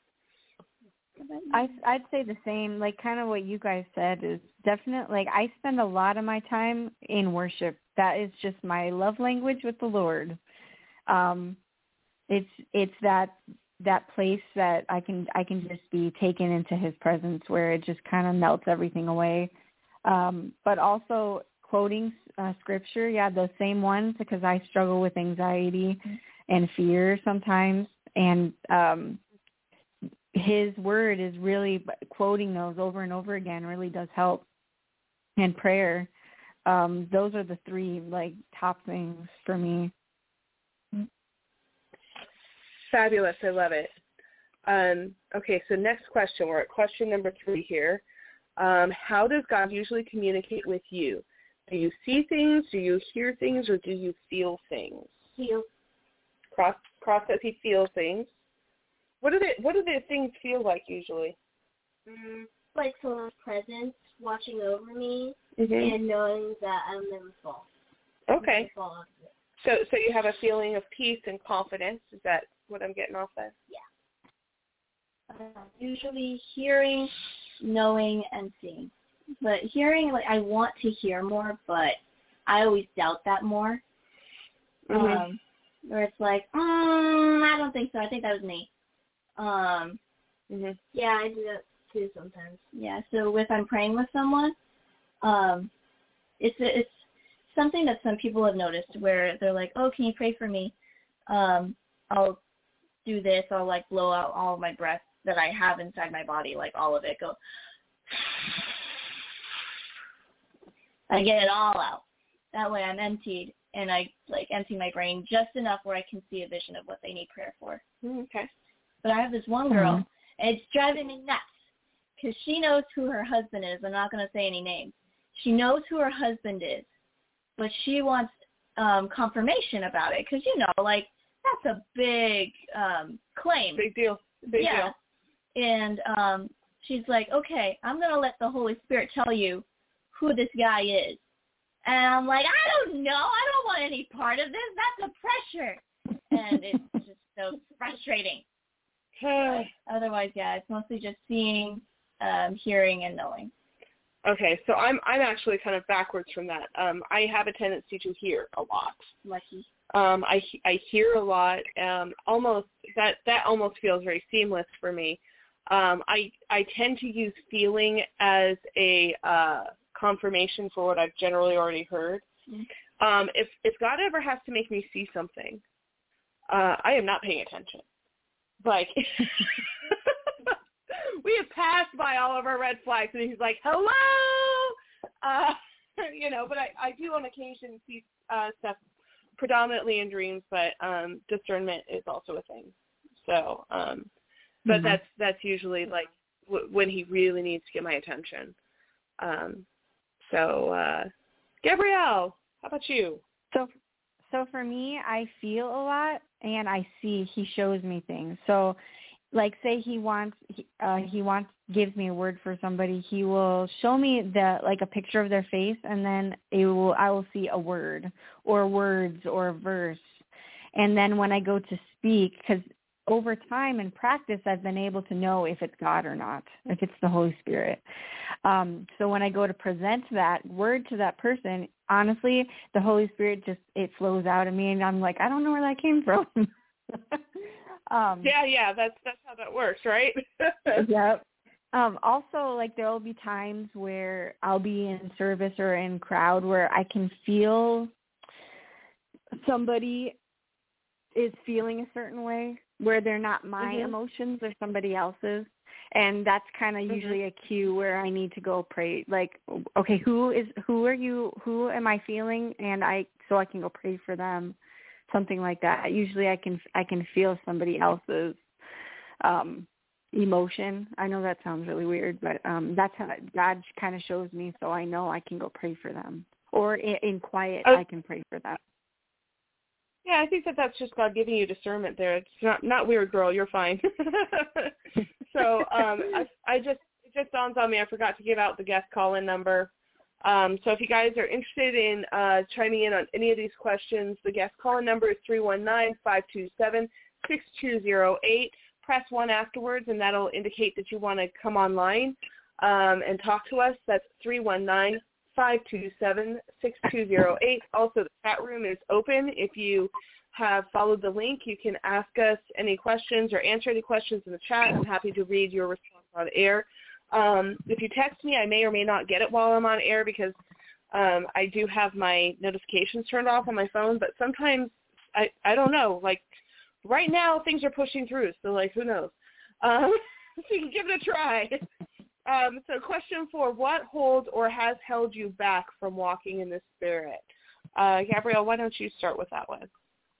I I'd say the same. Like, kind of what you guys said is definitely, like, I spend a lot of my time in worship. That is just my love language with the Lord. Um, It's it's that that place that I can I can just be taken into his presence, where it just kind of melts everything away. Um, but also quoting uh, scripture, yeah, those same ones, because I struggle with anxiety and fear sometimes, and um, his word is really, quoting those over and over again really does help. And prayer, um, those are the three, like, top things for me. Fabulous. I love it. Um, okay, so next question. We're at question number three here. Um, how does God usually communicate with you? Do you see things? Do you hear things? Or do you feel things? Feel. Cross, cross says he feels things. What do they, what do the things feel like usually? Mm, like someone's presence watching over me mm-hmm. and knowing that I'll never fall. Okay. Never fall off of it. So, so you have a feeling of peace and confidence. Is that what I'm getting off there? Yeah. Uh, usually hearing, knowing, and seeing. But hearing, like, I want to hear more, but I always doubt that more. Mm-hmm. Um, where it's like, mm, I don't think so. I think that was me. Um, mm-hmm. Yeah, I do that too sometimes. Yeah, so if I'm praying with someone Um, it's it's something that some people have noticed where they're like, oh, can you pray for me? Um, I'll do this. I'll like blow out all of my breath that I have inside my body, like all of it. Go. I get it all out. That way I'm emptied, and I like empty my brain just enough where I can see a vision of what they need prayer for. Okay. But I have this one girl, Mm-hmm. and it's driving me nuts because she knows who her husband is. I'm not going to say any names. She knows who her husband is, but she wants um, confirmation about it because, you know, like, that's a big um, claim. Big deal. Big yeah. deal. And um, she's like, okay, I'm going to let the Holy Spirit tell you who this guy is. And I'm like, I don't know. I don't want any part of this. That's a pressure. And it's just so frustrating. But otherwise, yeah, it's mostly just seeing, um, hearing, and knowing. Okay, so I'm I'm actually kind of backwards from that. Um, I have a tendency to hear a lot. Lucky. Um, I I hear a lot. Um, almost that that almost feels very seamless for me. Um, I I tend to use feeling as a uh, confirmation for what I've generally already heard. Mm-hmm. Um, if if God ever has to make me see something, uh, I am not paying attention. Like we have passed by all of our red flags, and he's like, "Hello," uh, you know. But I, I do on occasion see uh, stuff, predominantly in dreams, but um, discernment is also a thing. So, um, but mm-hmm. that's that's usually like w- when he really needs to get my attention. Um, so, uh, Gabrielle, how about you? So, so for me, I feel a lot, and I see. He shows me things. So, like, say he wants, he, uh, he wants, gives me a word for somebody. He will show me the like a picture of their face, and then it will, I will see a word or words or a verse. And then when I go to speak, because over time and practice, I've been able to know if it's God or not, if it's the Holy Spirit. Um, so when I go to present that word to that person, honestly, the Holy Spirit just, it flows out of me, and I'm like, I don't know where that came from. um, yeah, yeah, that's that's how that works, right? Yep. Um, also, like, there will be times where I'll be in service or in crowd where I can feel somebody is feeling a certain way, where they're not my mm-hmm. emotions or somebody else's. And that's kind of mm-hmm. usually a cue where I need to go pray. Like, okay, who is, who are you, who am I feeling? And I, so I can go pray for them, something like that. Usually I can, I can feel somebody else's um, emotion. I know that sounds really weird, but um, that's how God kind of shows me, so I know I can go pray for them. Or in, in quiet, oh. I can pray for them. Yeah, I think that that's just God giving you discernment there. It's not not weird, girl. You're fine. so um, I, I just it just dawns on me. I forgot to give out the guest call-in number. Um, so if you guys are interested in uh, chiming in on any of these questions, the guest call-in number is three one nine, five two seven, six two zero eight. Press one afterwards, and that'll indicate that you want to come online um, and talk to us. That's three one nine, five two seven, six two zero eight. Also, the chat room is open. If you have followed the link, you can ask us any questions or answer any questions in the chat. I'm happy to read your response on air. Um, if you text me, I may or may not get it while I'm on air because um, I do have my notifications turned off on my phone, but sometimes, I, I don't know, like right now things are pushing through, so like who knows. Um, so you can give it a try. Um, so question four, what holds or has held you back from walking in the Spirit? Uh, Gabrielle, why don't you start with that one?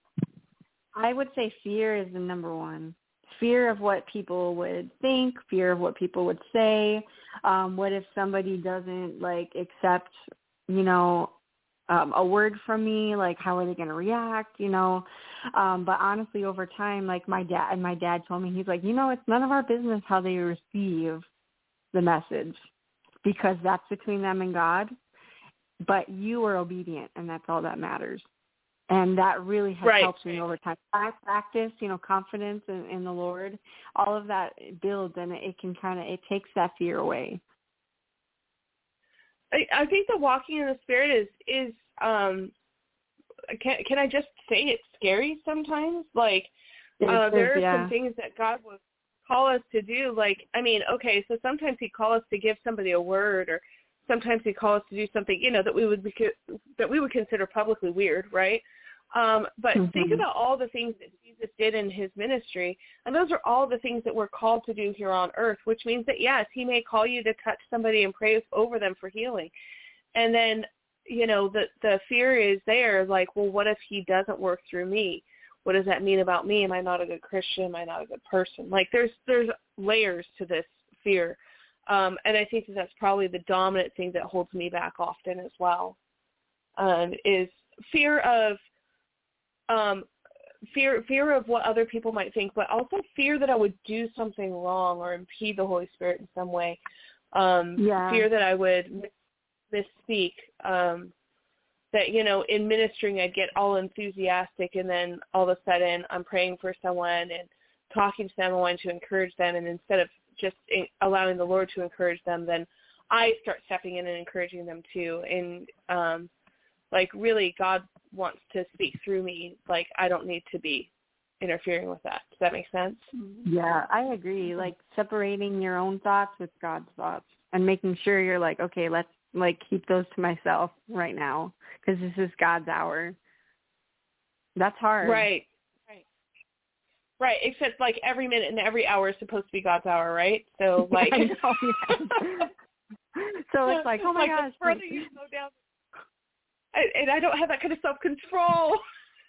I would say fear is the number one. Fear of what people would think, fear of what people would say. Um, what if somebody doesn't, like, accept, you know, um, a word from me? Like, how are they going to react, you know? Um, but honestly, over time, like my dad, my dad told me, he's like, you know, it's none of our business how they receive the message because that's between them and God, but you are obedient and that's all that matters. And that really has right. helped me over time. I practice, you know, confidence in, in the Lord, all of that builds and it can kind of, it takes that fear away. I, I think the walking in the Spirit is, is um, can, can I just say it's scary sometimes? Like uh, there are yeah. some things that God will call us to do. Like, I mean, okay, so sometimes he'd call us to give somebody a word or sometimes He calls us to do something, you know, that we would be, that we would consider publicly weird, right? Um, but mm-hmm. think about all the things that Jesus did in His ministry, and those are all the things that we're called to do here on earth, which means that, yes, He may call you to touch somebody and pray over them for healing. And then, you know, the, the fear is there, like, well, what if He doesn't work through me? What does that mean about me? Am I not a good Christian? Am I not a good person? Like, there's there's layers to this fear. Um, and I think that that's probably the dominant thing that holds me back often as well, um, is fear of um, fear fear of what other people might think, but also fear that I would do something wrong or impede the Holy Spirit in some way. Um, yeah. Fear that I would misspeak. Um, that, you know, in ministering I'd get all enthusiastic, and then all of a sudden I'm praying for someone and talking to them and wanting to encourage them, and instead of just allowing the Lord to encourage them, then I start stepping in and encouraging them too. And um, like, really, God wants to speak through me. Like, I don't need to be interfering with that. Does that make sense? Yeah, I agree. Like, separating your own thoughts with God's thoughts and making sure you're like, okay, let's like keep those to myself right now because this is God's hour. That's hard. Right. Right, except like every minute and every hour is supposed to be God's hour, right? So like, I know, yeah. So it's like, oh my like gosh, the further you slow down, I, and I don't have that kind of self control.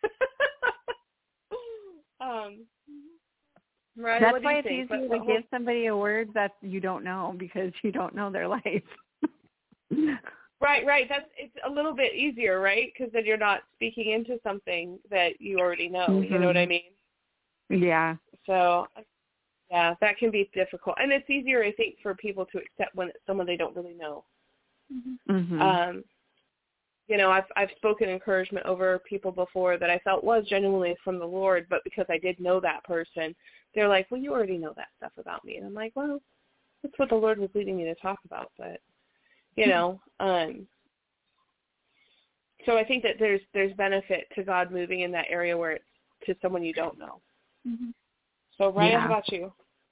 um, right. That's what do why you it's think? easier But to whole... give somebody a word that you don't know because you don't know their life. Right, right. That's it's a little bit easier, right? Because then you're not speaking into something that you already know. Mm-hmm. You know what I mean? Yeah. So, yeah, that can be difficult. And it's easier, I think, for people to accept when it's someone they don't really know. Mm-hmm. Um, you know, I've I've spoken encouragement over people before that I felt was genuinely from the Lord, but because I did know that person, they're like, well, you already know that stuff about me. And I'm like, well, that's what the Lord was leading me to talk about. But, you know, um, so I think that there's there's benefit to God moving in that area where it's to someone you don't know. Mm-hmm. So, Ryan, yeah. how about you?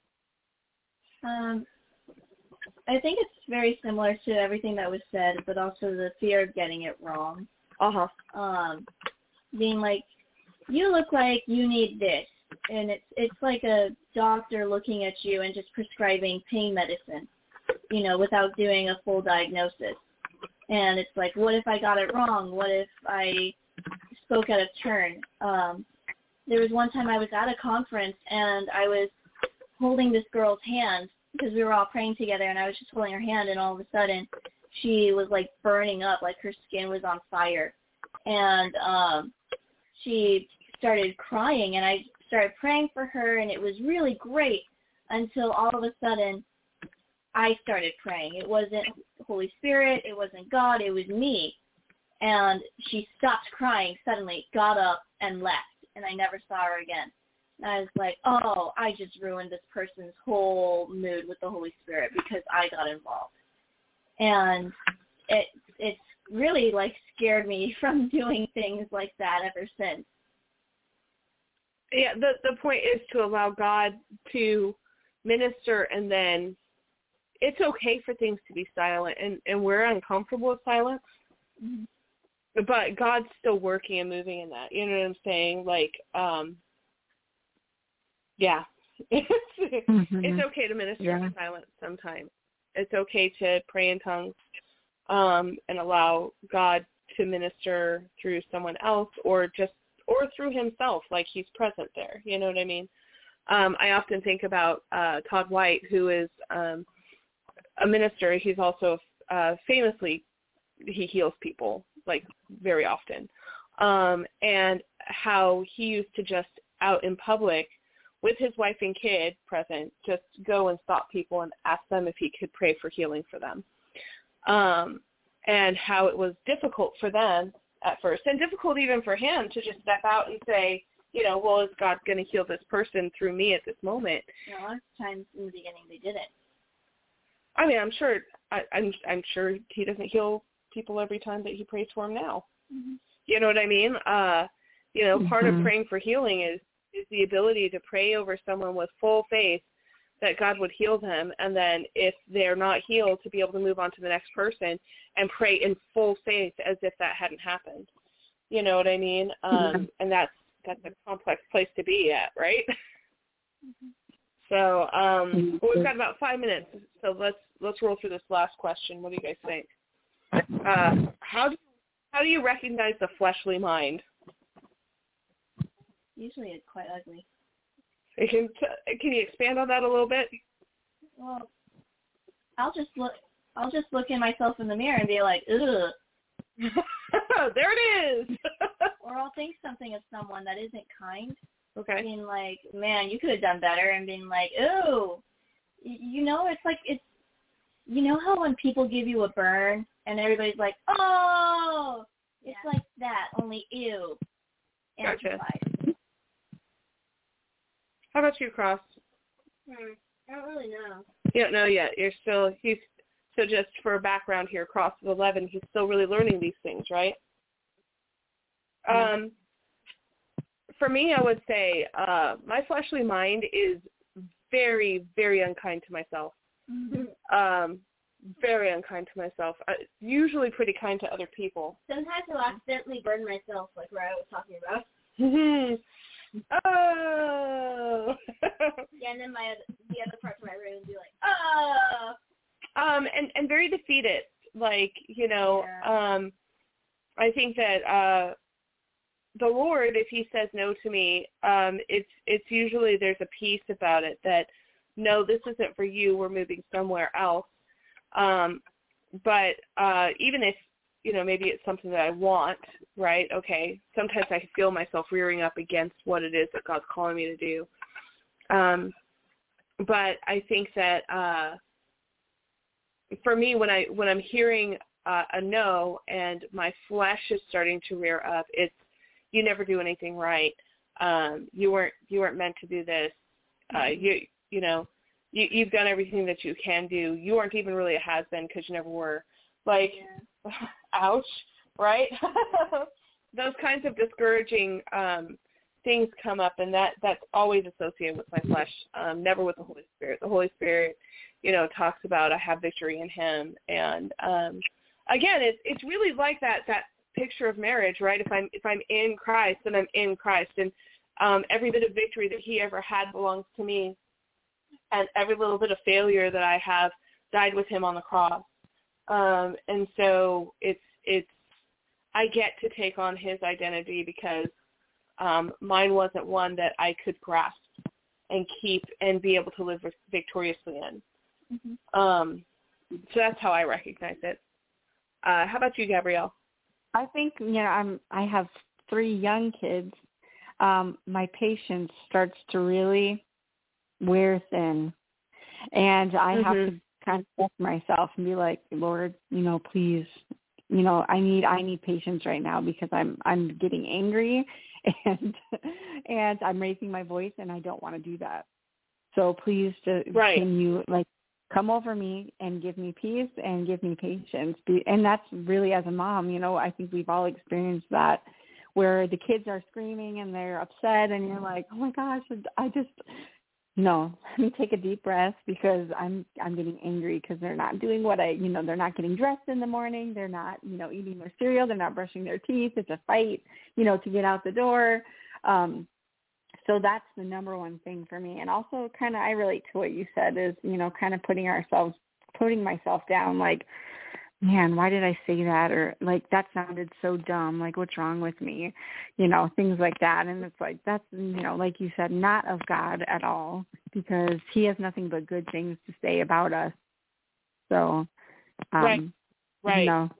Um, I think it's very similar to everything that was said, but also the fear of getting it wrong. Uh-huh. Um, being like, you look like you need this, and it's it's like a doctor looking at you and just prescribing pain medicine, you know, without doing a full diagnosis. And it's like, what if I got it wrong? What if I spoke out of turn? Um, There was one time I was at a conference and I was holding this girl's hand because we were all praying together, and I was just holding her hand, and all of a sudden she was like burning up, like her skin was on fire. And um, she started crying, and I started praying for her, and it was really great until all of a sudden I started praying. It wasn't Holy Spirit, it wasn't God, it was me. And she stopped crying suddenly, got up, and left. And I never saw her again. And I was like, oh, I just ruined this person's whole mood with the Holy Spirit because I got involved. And it it's really, like, scared me from doing things like that ever since. Yeah, the the point is to allow God to minister, and then it's okay for things to be silent, and, and we're uncomfortable with silence. Mm-hmm. But God's still working and moving in that. You know what I'm saying? Like, um, yeah, it's mm-hmm. it's okay to minister yeah. in silence sometimes. It's okay to pray in tongues um, and allow God to minister through someone else, or just or through Himself, like He's present there. You know what I mean? Um, I often think about uh, Todd White, who is um, a minister. He's also uh, famously he heals people, like, very often, um, and how he used to just out in public with his wife and kid present, just go and stop people and ask them if he could pray for healing for them, um, and how it was difficult for them at first, and difficult even for him to just step out and say, you know, well, is God going to heal this person through me at this moment? You know, a lot of times in the beginning they didn't. I mean, I'm sure, I, I'm, I'm sure he doesn't heal people every time that he prays for them now. Mm-hmm. You know what I mean? Uh, you know, part mm-hmm. of praying for healing is, is the ability to pray over someone with full faith that God would heal them, and then if they're not healed, to be able to move on to the next person and pray in full faith as if that hadn't happened. You know what I mean? Um, mm-hmm. And that's that's a complex place to be at, right? Mm-hmm. So um, well, we've got about five minutes, so let's let's roll through this last question. What do you guys think? Uh, how do how do you recognize the fleshly mind? Usually, it's quite ugly. Can can you expand on that a little bit? Well, I'll just look. I'll just look in myself in the mirror and be like, ugh. There it is. Or I'll think something of someone that isn't kind. Okay. Being like, man, you could have done better, and being like, ooh, you know, it's like it's, you know how when people give you a burn and everybody's like, oh, it's yeah. like that, only ew. Gotcha. How about you, Cross? Hmm. I don't really know. You don't know yet. You're still, he's, so just for background here, Cross is eleven. He's still really learning these things, right? Mm-hmm. Um, for me, I would say uh, my fleshly mind is very, very unkind to myself. Mm-hmm. Um, very unkind to myself. Uh, usually pretty kind to other people. Sometimes I'll accidentally burn myself, like where I was talking about. Mm-hmm. Oh. Yeah, and then my other, the other parts of my room would be like, oh. Um, and, and very defeated. Like, you know, yeah. um, I think that uh, the Lord, if he says no to me, um, it's it's usually there's a peace about it that, no, this isn't for you. We're moving somewhere else. Um, but uh, even if, you know, maybe it's something that I want, right? Okay, sometimes I feel myself rearing up against what it is that God's calling me to do. Um, but I think that uh, for me, when I when I'm hearing uh, a no and my flesh is starting to rear up, it's you never do anything right. Um, you weren't you weren't meant to do this. Uh, you you know you you've done everything that you can do. You aren't even really a has-been because you never were. Like, yeah. Ouch, right? Those kinds of discouraging um, things come up, and that, that's always associated with my flesh, um, never with the Holy Spirit. The Holy Spirit, you know, talks about I have victory in him. And, um, again, it's it's really like that that picture of marriage, right? If I'm, if I'm in Christ, then I'm in Christ. And um, every bit of victory that he ever had belongs to me, and every little bit of failure that I have died with him on the cross. Um, and so it's, it's, I get to take on his identity because um, mine wasn't one that I could grasp and keep and be able to live victoriously in. Mm-hmm. Um, so that's how I recognize it. Uh, how about you, Gabrielle? I think, you know, I'm, I have three young kids. Um, my patience starts to really wear thin, and I mm-hmm. have to kind of check myself and be like, Lord, you know, please, you know, I need I need patience right now because I'm I'm getting angry and and I'm raising my voice and I don't want to do that. So please, just, right. can you like come over me and give me peace and give me patience? And that's really, as a mom, you know, I think we've all experienced that, where the kids are screaming and they're upset and you're like, oh my gosh, I just. No, let me take a deep breath because I'm I'm getting angry because they're not doing what I, you know, they're not getting dressed in the morning. They're not, you know, eating their cereal. They're not brushing their teeth. It's a fight, you know, to get out the door. Um, so that's the number one thing for me. And also kind of I relate to what you said is, you know, kind of putting ourselves, putting myself down like, man, why did I say that? Or like, that sounded so dumb. Like, what's wrong with me? You know, things like that. And it's like, that's, you know, like you said, not of God at all, because he has nothing but good things to say about us. So, um, right, right. You know.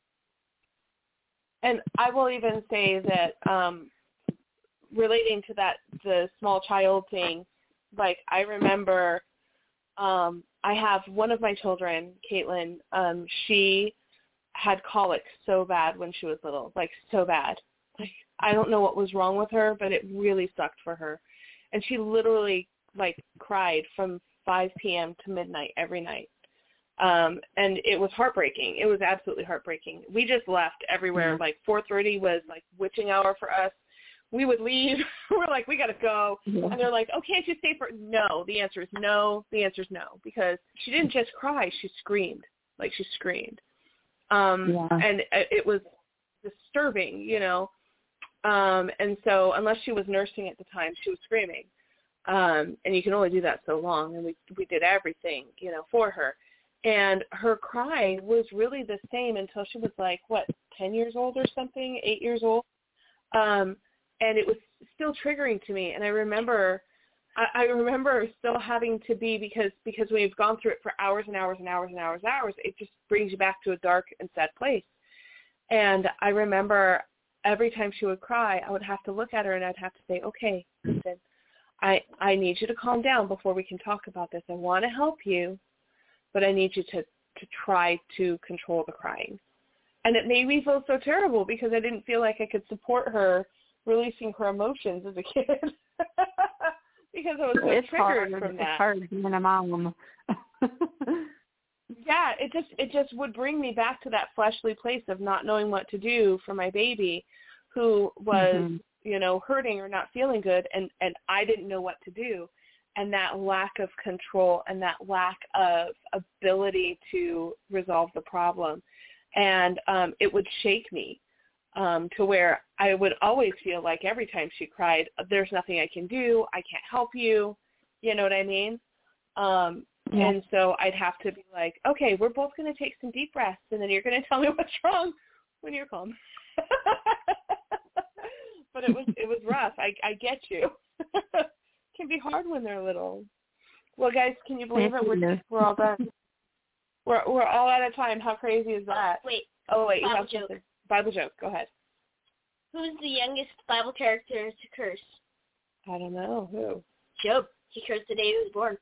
And I will even say that um, relating to that, the small child thing, like I remember um, I have one of my children, Caitlin, um, she had colic so bad when she was little, like so bad. Like I don't know what was wrong with her, but it really sucked for her. And she literally like cried from five p.m. to midnight every night. Um, and it was heartbreaking. It was absolutely heartbreaking. We just left everywhere. Mm-hmm. Like four thirty was like witching hour for us. we would leave. We're like, we got to go. Yeah. And they're like, oh, can't you stay for, no. The answer is no. The answer is no. Because she didn't just cry. She screamed. Like she screamed. Um, yeah. And it was disturbing, you know. Um, and so unless she was nursing at the time, she was screaming. Um, and you can only do that so long. And we we did everything, you know, for her. And her cry was really the same until she was like, what, ten years old or something, eight years old. Um, and it was still triggering to me. And I remember, I, I remember still having to be, because, because when you've gone through it for hours and hours and hours and hours and hours, it just brings you back to a dark and sad place. And I remember every time she would cry, I would have to look at her and I'd have to say, okay, listen, I, I need you to calm down before we can talk about this. I want to help you, but I need you to, to try to control the crying. And it made me feel so terrible because I didn't feel like I could support her releasing her emotions as a kid because I was so it's triggered hard. from that. It's hard being a mom. Yeah, it just it just would bring me back to that fleshly place of not knowing what to do for my baby who was, mm-hmm. you know, hurting or not feeling good, and, and I didn't know what to do. And that lack of control and that lack of ability to resolve the problem. And um, it would shake me um, to where I would always feel like every time she cried, there's nothing I can do. I can't help you. You know what I mean? Um, yeah. And so I'd have to be like, okay, we're both going to take some deep breaths, and then you're going to tell me what's wrong when you're calm. But it was it was rough. I, I get you. It can be hard when they're little. Well, guys, can you believe it? We're, we're all done. We're we're all out of time. How crazy is that? Wait. Oh, wait. You Bible have joke. something. Bible joke. Go ahead. Who's the youngest Bible character to curse? I don't know. Who? Job. He cursed the day he was born.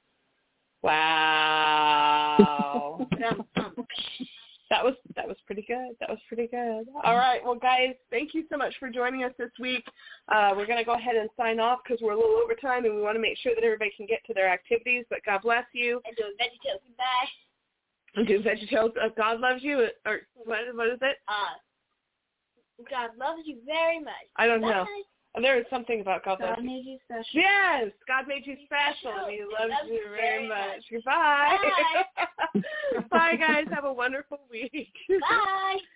Wow. That was that was pretty good. That was pretty good. All right. Well, guys, thank you so much for joining us this week. Uh, we're going to go ahead and sign off because we're a little over time, and we want to make sure that everybody can get to their activities. But God bless you. And do a VeggieTales. Goodbye. And do VeggieTales. Uh, God loves you. Or what? What is it? Uh, God loves you very much. I don't Bye. know. There is something about God, God loves you. made you special. Yes, God made you special, and He loves, loves you very much. much. Goodbye. Bye. Bye, guys. Have a wonderful week. Bye.